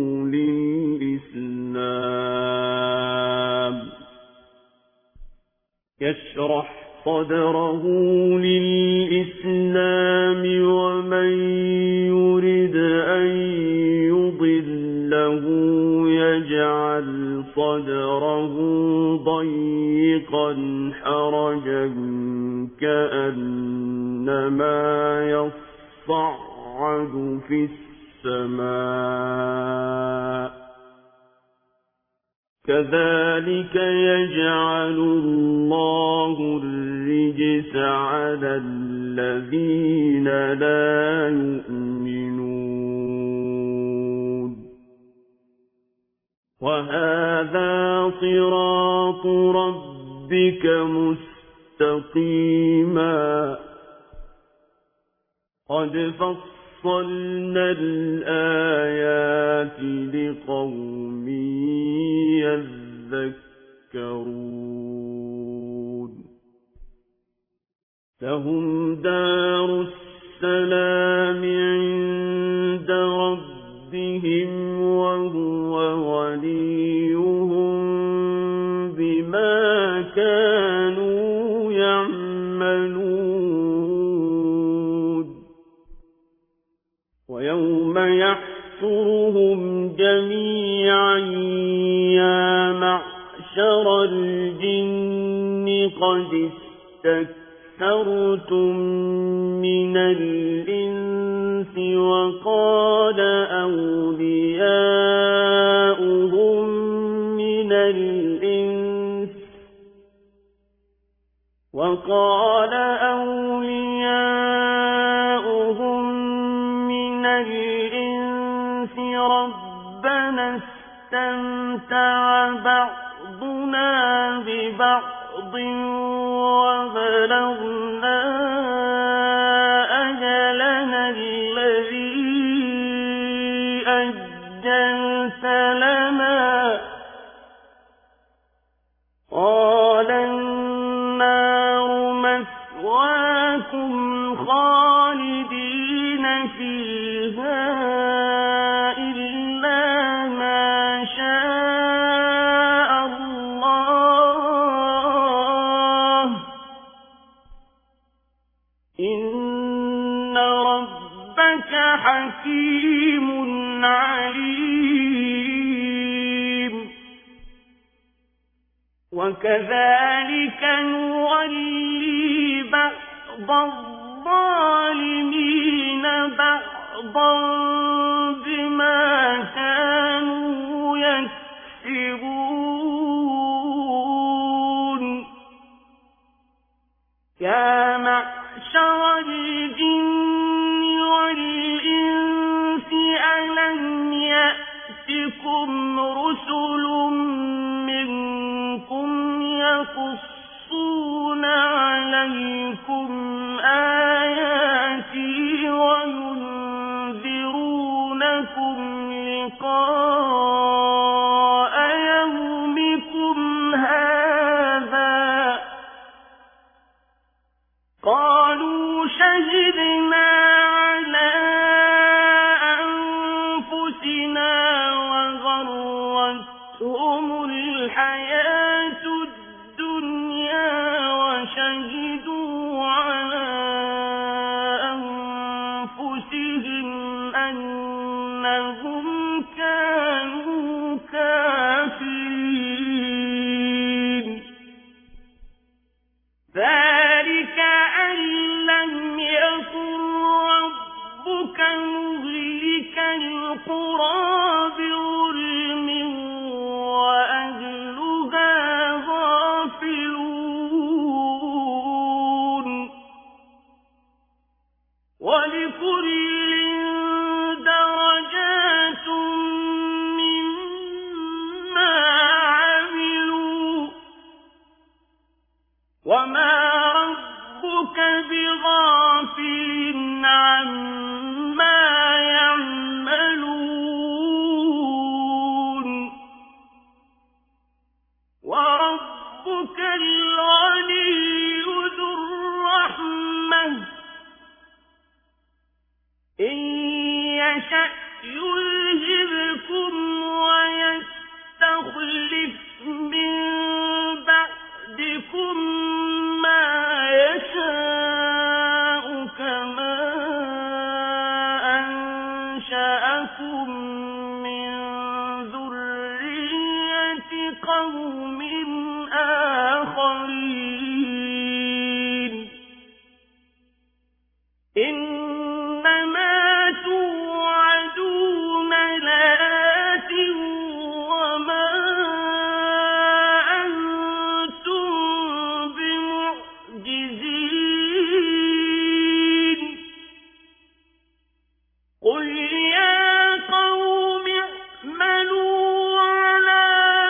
للإسلام ومن يرد أن يضله يجعل صدره ضيقا حرجا كأنما يصعد في السماء كذلك يجعل الله الرجس على الذين لا يؤمنون وهذا صراط ربك مستقيما قد فصلنا الآيات لقوم يذكرون لهم دار السلام عند ربهم وهو وليهم بما كانوا يعملون ويوم يحشرهم جميعا يا معشر الجن قد استكثرتم من الإنس وقال أولياؤهم من الإنس ربنا استمتع بعضنا ببعض وبلغنا أجلنا الذي أجلت لنا قال النار مثواكم خالدين فيها إلا ما شاء الله إن ربك حكيم عليم وكذلك نولي بعض الظالمين بعضا بما كانوا يكسبون يا معشر الجن والإنس ألم يأتكم رسل منكم يقصون عليكم آياتي وينذرونكم لقاء يومكم هذا قالوا شهدنا على أنفسنا وغرتهم الحياة الدنيا وشهدوا على أنفسهم أنهم كانوا كافرين ذلك أن لم يكن ربك مهلك القرى بظلم وأهلها غافلون ولكل درجات مما عملوا وما ربك بغافل عما يعملون وربك الغني ذو الرحمة إن يشأ يذهبكم ويستخلف من بعدكم ما يشاء كما أنشأكم من ذرية قوم آخرين إنما توعدون لآت وما أنتم بمعجزين قل يا قوم اعملوا على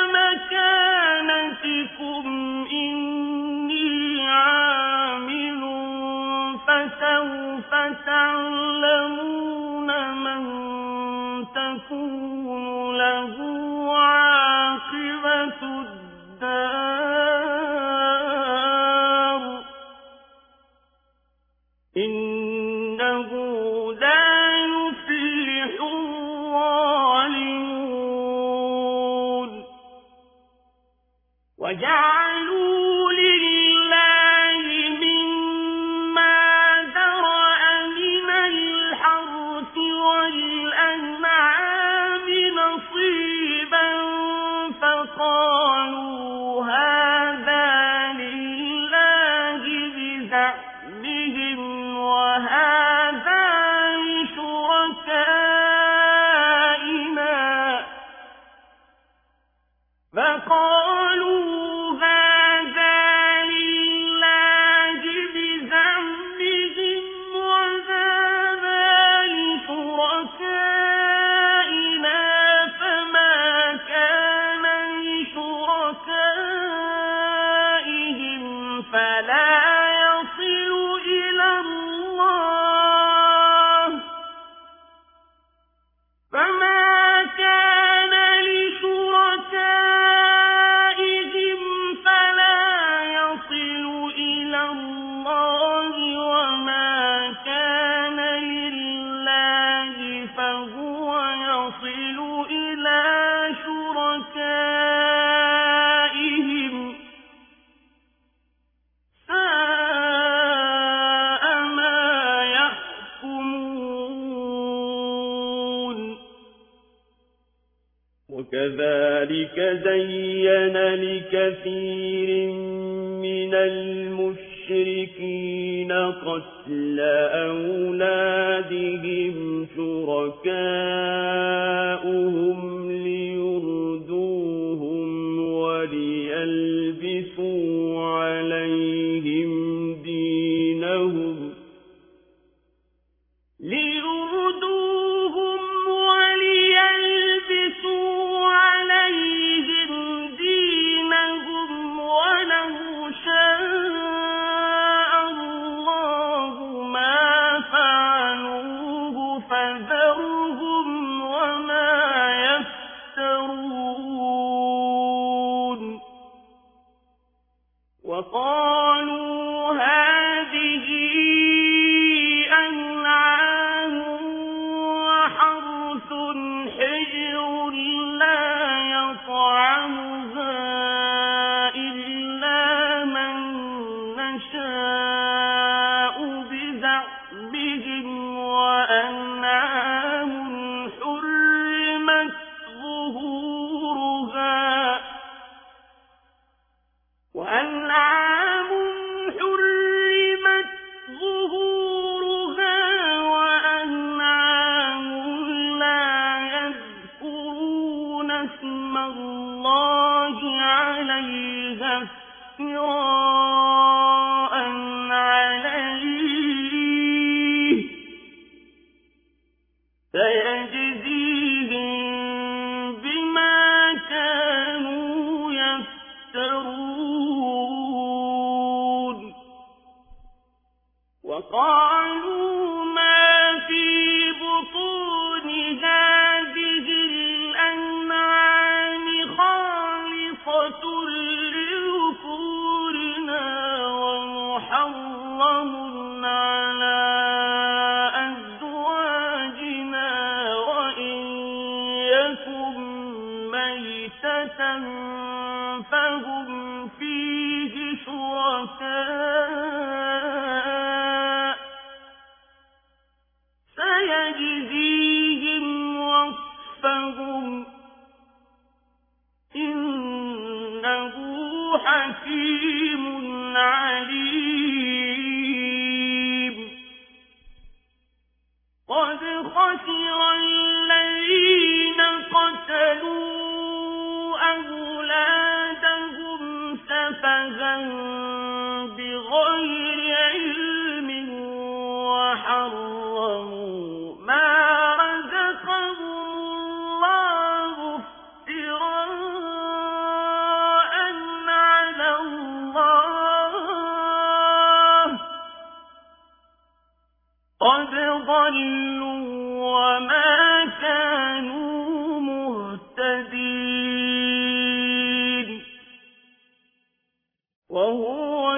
مكانتكم إني عامل فسوف تعلمون من تكون له عاقبة الدار إنه لا يفلح الظالمون وجعلوا لله مما ذرأ من الحرث والأنعام نصيبا فقالوا هذا لله بزعمهم وهذا لشركائنا فقالوا هذا لله بزعمهم وهذا لشركائنا فما كان لشركائهم فلا يصل إلى الله فما كان لشركائهم فلا يصل إلى الله وما كان لله فهو يصل إلى شركائهم ساء ما يحكمون وكذلك زين لكثير من المشركين قتل أولادهم شركاؤهم ليردوهم وليلبسوا عليهم دينهم وقالوا هذه أنعام وحرث حجر لا يطعمها إلا من نشاء بزعمهم وأنعام حرمت ظهورها وأنعام لا يذكرون اسم الله عليها افتراء عليه سيجزيهم بما كانوا يفترون وقالوا ما في بطون هذه الأنعام خالصة لذكورنا ومحرم على أزواجنا وإن يكن ميتة فهم فيه شركاء سيجزيهم وصفهم إنه حكيم عليم قد خسر الذين قتلوا أولادهم سفها بغير علم وحرموا ما رزقهم الله افتراء على الله قد ضلوا وما كانوا مهتدين وهو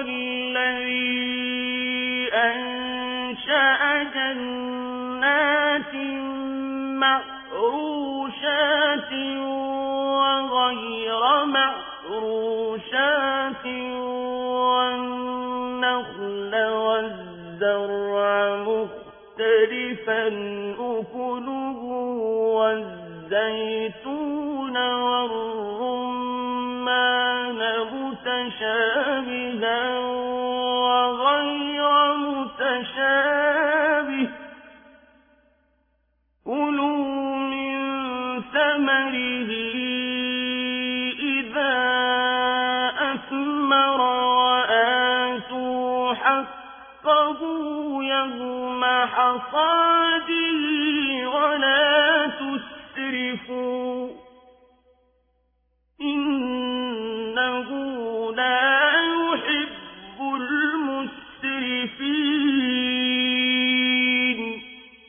الذي أنشأ جنات معروشات وغير معروشات والنخل والزرع مختلفا أكله والزيتون والرمان متشابها وغير متشابه كلوا من ثمره إذا أثمر وآتوا حقه يوم حصاده ولا تسرفوا إنه لا يحب المسرفين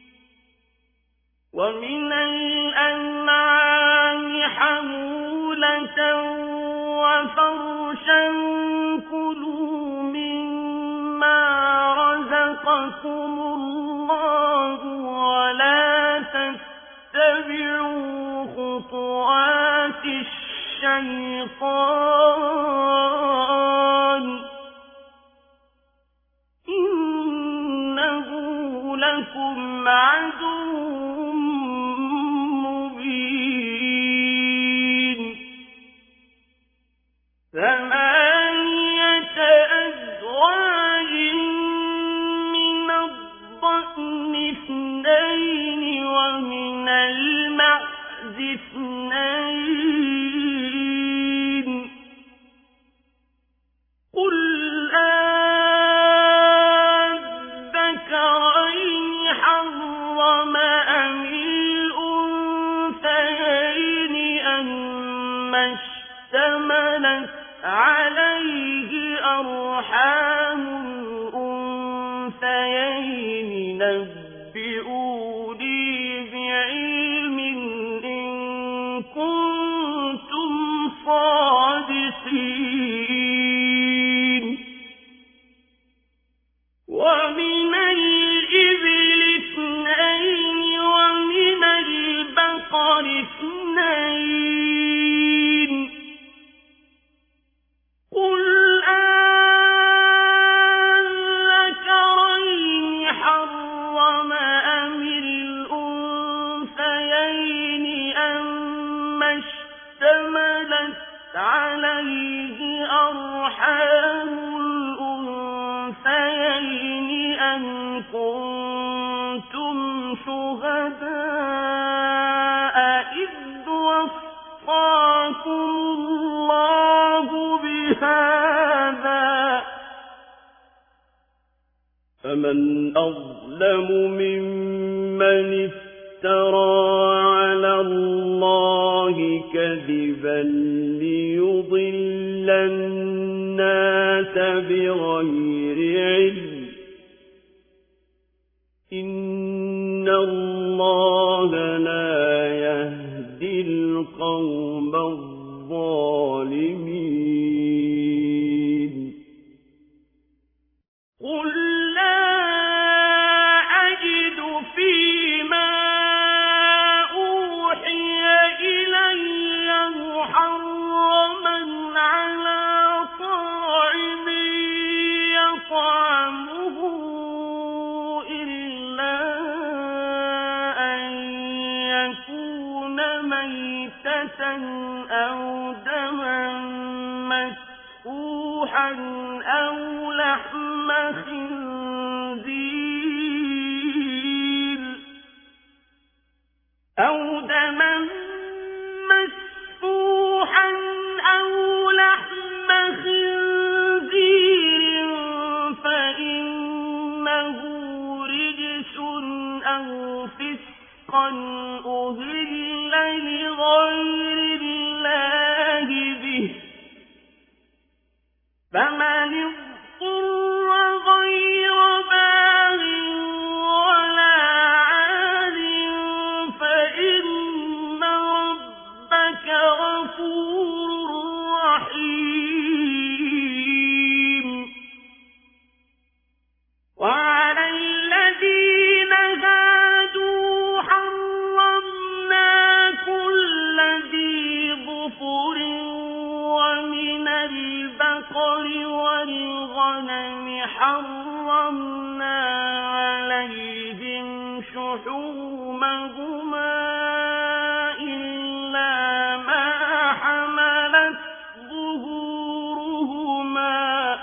ومن الأنعام حمولة وفرشا كلوا مما رزقكم الله ولا تتبعوا خطوات الشيطان إنه لكم عدو مبين ثمانية أزواج من الضأن اثنين ومن المعز اثنين قل أذكرين حرم أم الأنثيين أما اشتملت عليه أرحام الأنثيين نبئوني بعلم إن كنتم صادقين الشهداء إذ وصاكم الله بهذا فمن أظلم ممن افترى على الله كذبا ليضل الناس بغير علم إن الله لا يهدي القوم الظالمين قل لا أجد فيما أوحي إلي محرما على طاعم يطعمه إلا أن يكون ميتة أو دما مسفوحا أو لحم خنزير أو دما مسفوحا أو لحم خنزير فإنه رجس أو فسقا أهل لغير الله به فمن اضطر غير باغ ولا عاد فإن ربك غفور رحيم وعلى الذين هادوا حرمنا كل ذي ظفر ومن البقر والغنم حرمنا عليهم شحومهما إلا ما حملت ظهورهما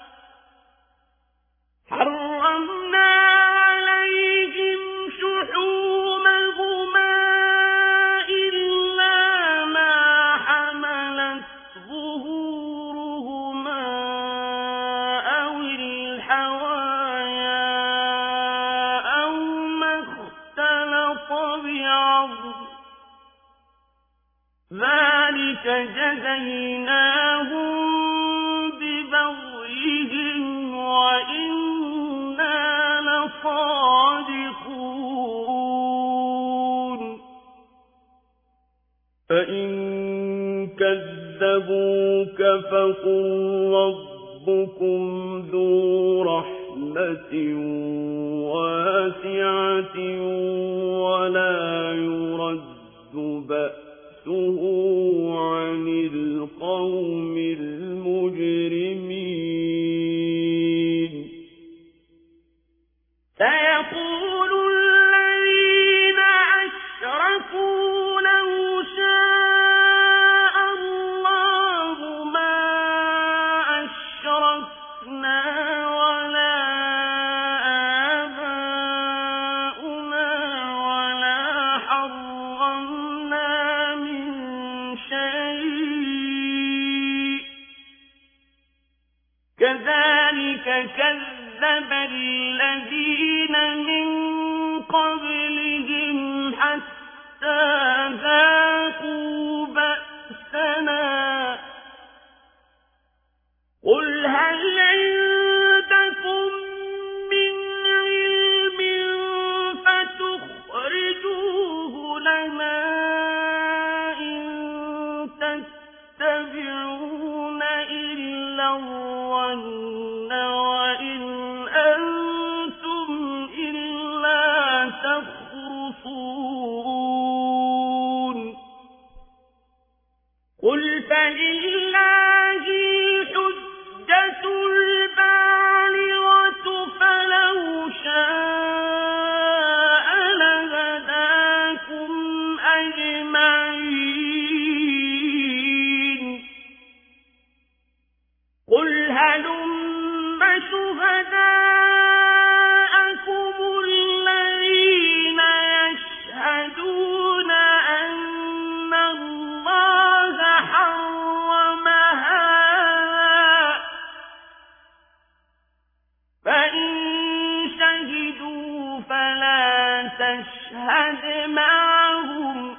أو الحوايا أو ما اختلط بعظم ذلك جزيناهم ببغيهم وإنا لصادقون فإن كذبوك فقل ربكم ذو رحمة واسعة ولا يرد بأسه عن القوم المجرمين سيقول الذين أشركوا لو شاء الله ما أشركنا ولا آباؤنا ولا حرمنا من شيء كذلك كذب الذين من قبلهم حتى ذاقوا بأسنا قل هل عندكم من علم فتخرجوه لنا إن تتبعون إلا الظن وإن أنتم تشهد معهم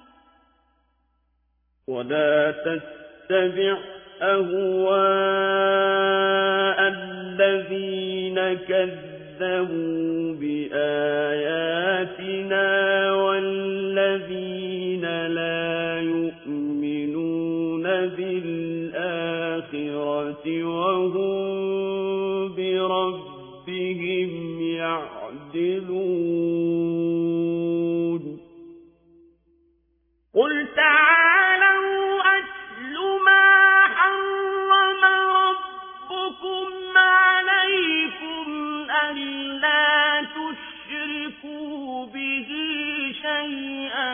ولا تتبع أهواء الذين كذبوا بآياتنا والذين لا يؤمنون بالآخرة وهم بربهم يعدلون قل تعالوا أتل ما حرم ربكم عليكم ألا تشركوا به شيئا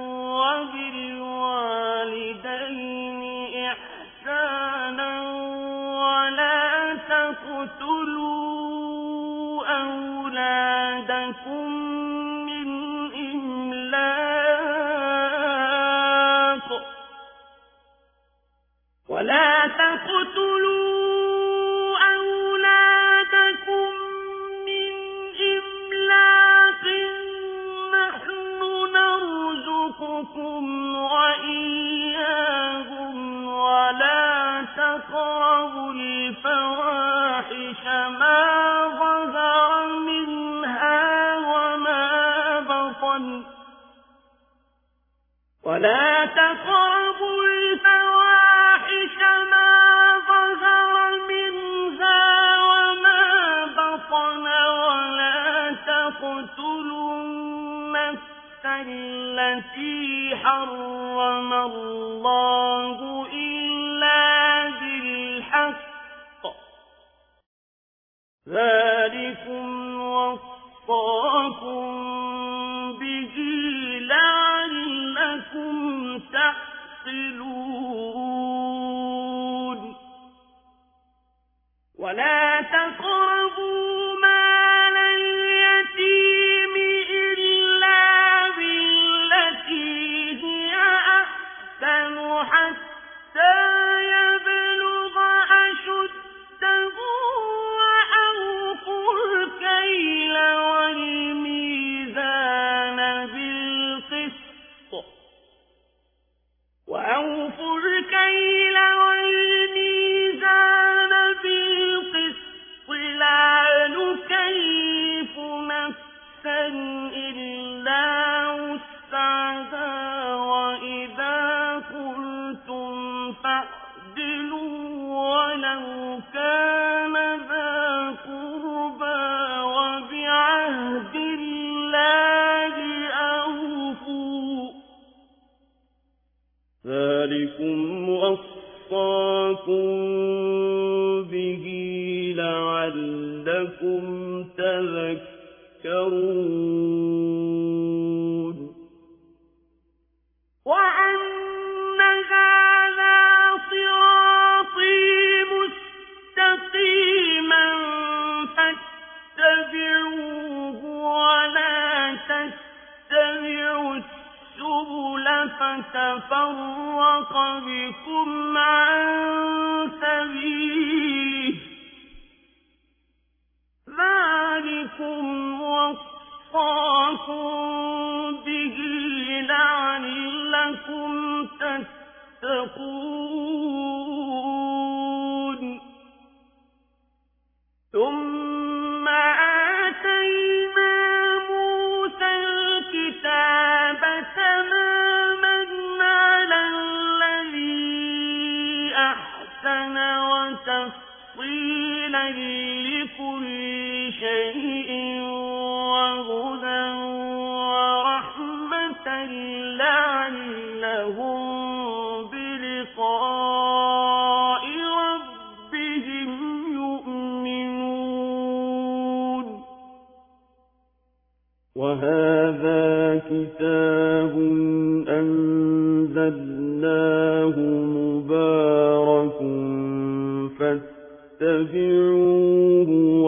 وبالوالدين إحسانا ولا تقتلوا أولادكم من إملاق نحن نرزقكم وإياهم ولا تقربوا الفواحش ما ظهر منها وما بطن ولا تقتلوا النفس التي حرم الله إلا بالحق ذلكم وصاكم به لعلكم تعقلون ولا تقربوا مال اليتيم إلا بالتي هي أحسن حتى يبلغ أشده وأوفوا الكيل والميزان بالقسط لا نكلف نفسا إلا وسعها وإذا قلتم فاعدلوا ولو كان ذا قربى وبعهد الله أوفوا ذلكم وصاكم به لعلكم تذكرون وأن هذا صراطي مستقيما فاتبعوه ولا تتبعوا السبل فتفرق بكم عن سبيله ذلكم وصاكم به لعلكم تتقون ثم آتينا موسى الكتاب تماما على الذي أحسن وتفصيلا لكل شيء وهدى ورحمة لعلهم بلقاء ربهم يؤمنون وهذا كتاب أنزلناه مبارك فاتبعوه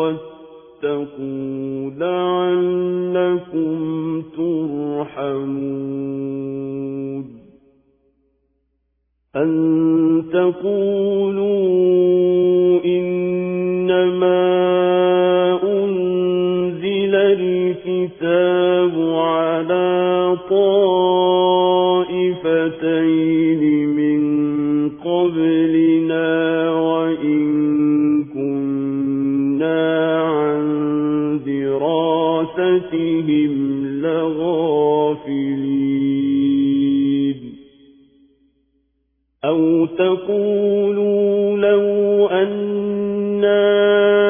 واتقوا لعلكم ترحمون أن تقولوا إنما أنزل الكتاب نغلب على طائفتين من قبلنا وإن كنا عن دراستهم لغافلين أو تقولوا لو أنا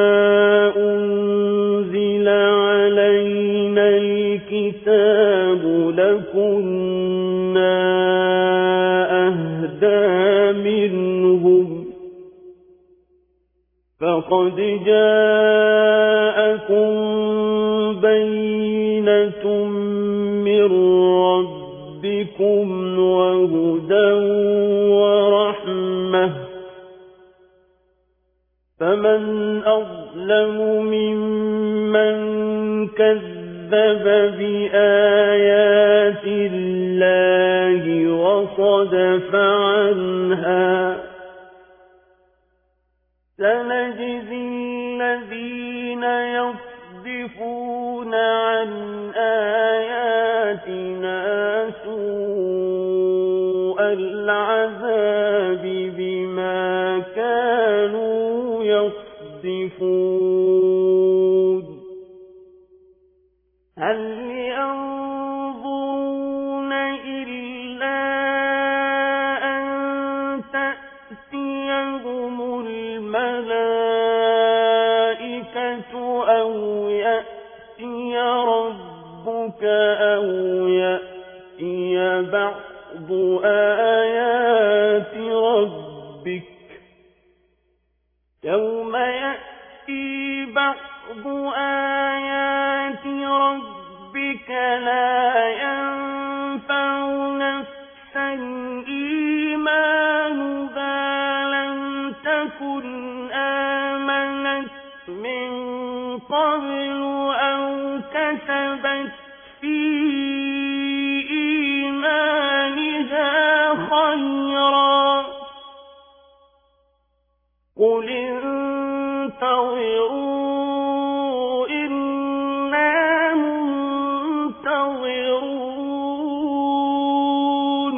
أنزل علينا الكتاب لكنا أهدى منهم فقد جاءكم بينة من ربكم وهدى ورحمة فمن أظلم ممن كذب بآيات الله وصدف عنها سنجزي الذين يصدفون عن آياتنا سوء العذاب بما كانوا يصدفون هل ينظرون إلا أن تأتيهم الملائكة أو يأتي ربك أو يأتي بعض آيات ربك يوم يأتي بعض آيات ربك لا ينفع نفسا إيمانها لم تكن آمنت من قبل أو كسبت في إيمانها خيرا قل انتظروا إنا منتظرون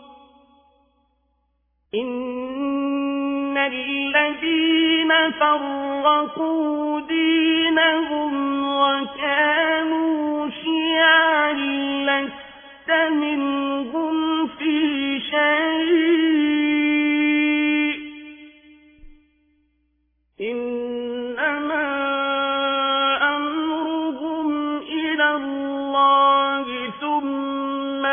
إن الذين فرقوا دينهم وكانوا شيعا لست منهم في شيء إنما أمرهم إلى الله ثم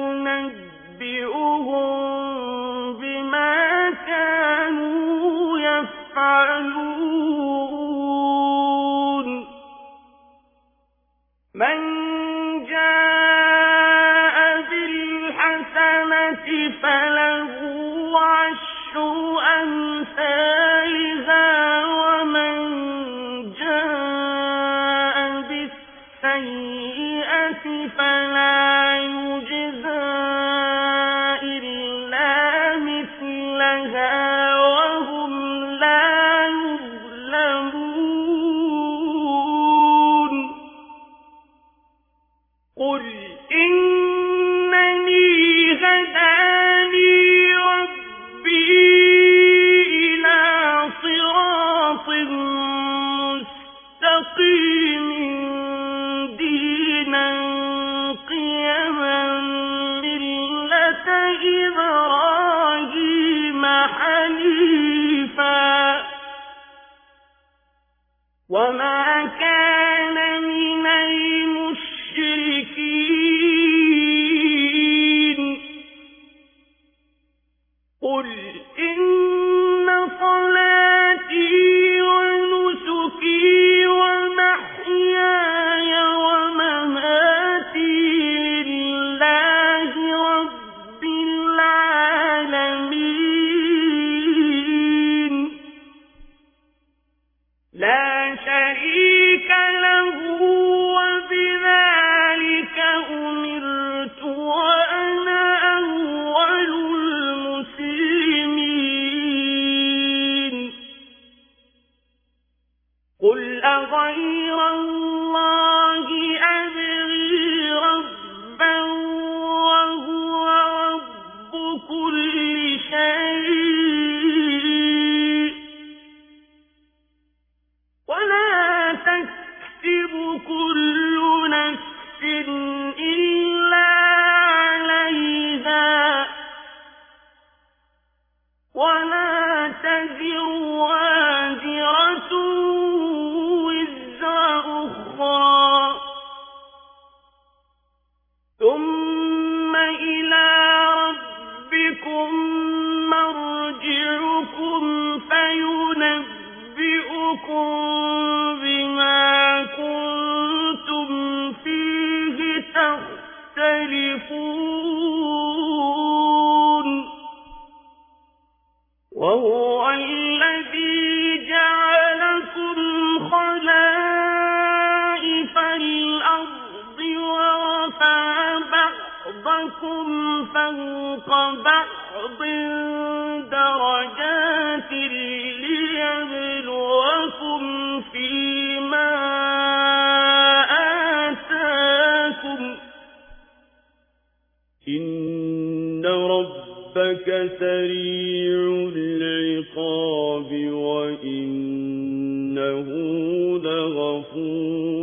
ينبئهم بما كانوا يفعلون من جاء بالحسنة فله عشر أمثالها ومن جاء بالسيئة فلا يجزى إلا مثلها وهم لا يظلمون قل إنني هداني ربي إلى صراط مستقيم دينا قيما ملة إبراهيم حنيفا وما كان من المشركين قل إن صلاتي ونسكي ومحياي ومماتي لله رب العالمين لا شريك له وبذلك أمرت وأنا أول المسلمين قل أغير الله أبغي يُنَبِّئُكُم بِمَا كُنتُمْ فِيهِ تَخْتَلِفُونَ وَهُوَ الَّذِي جَعَلَكُمْ خَلَائِفَ الْأَرْضِ وَرَفَعَ بَعْضَكُمْ فَوْقَ بَعْضٍ دَرَجَاتٍ لِيَبْلُوَكُمْ فِيمَا آتَاكُمْ ۗ إِنَّ رَبَّكَ سَرِيعُ الْعِقَابِ وَإِنَّهُ لَغَفُورٌ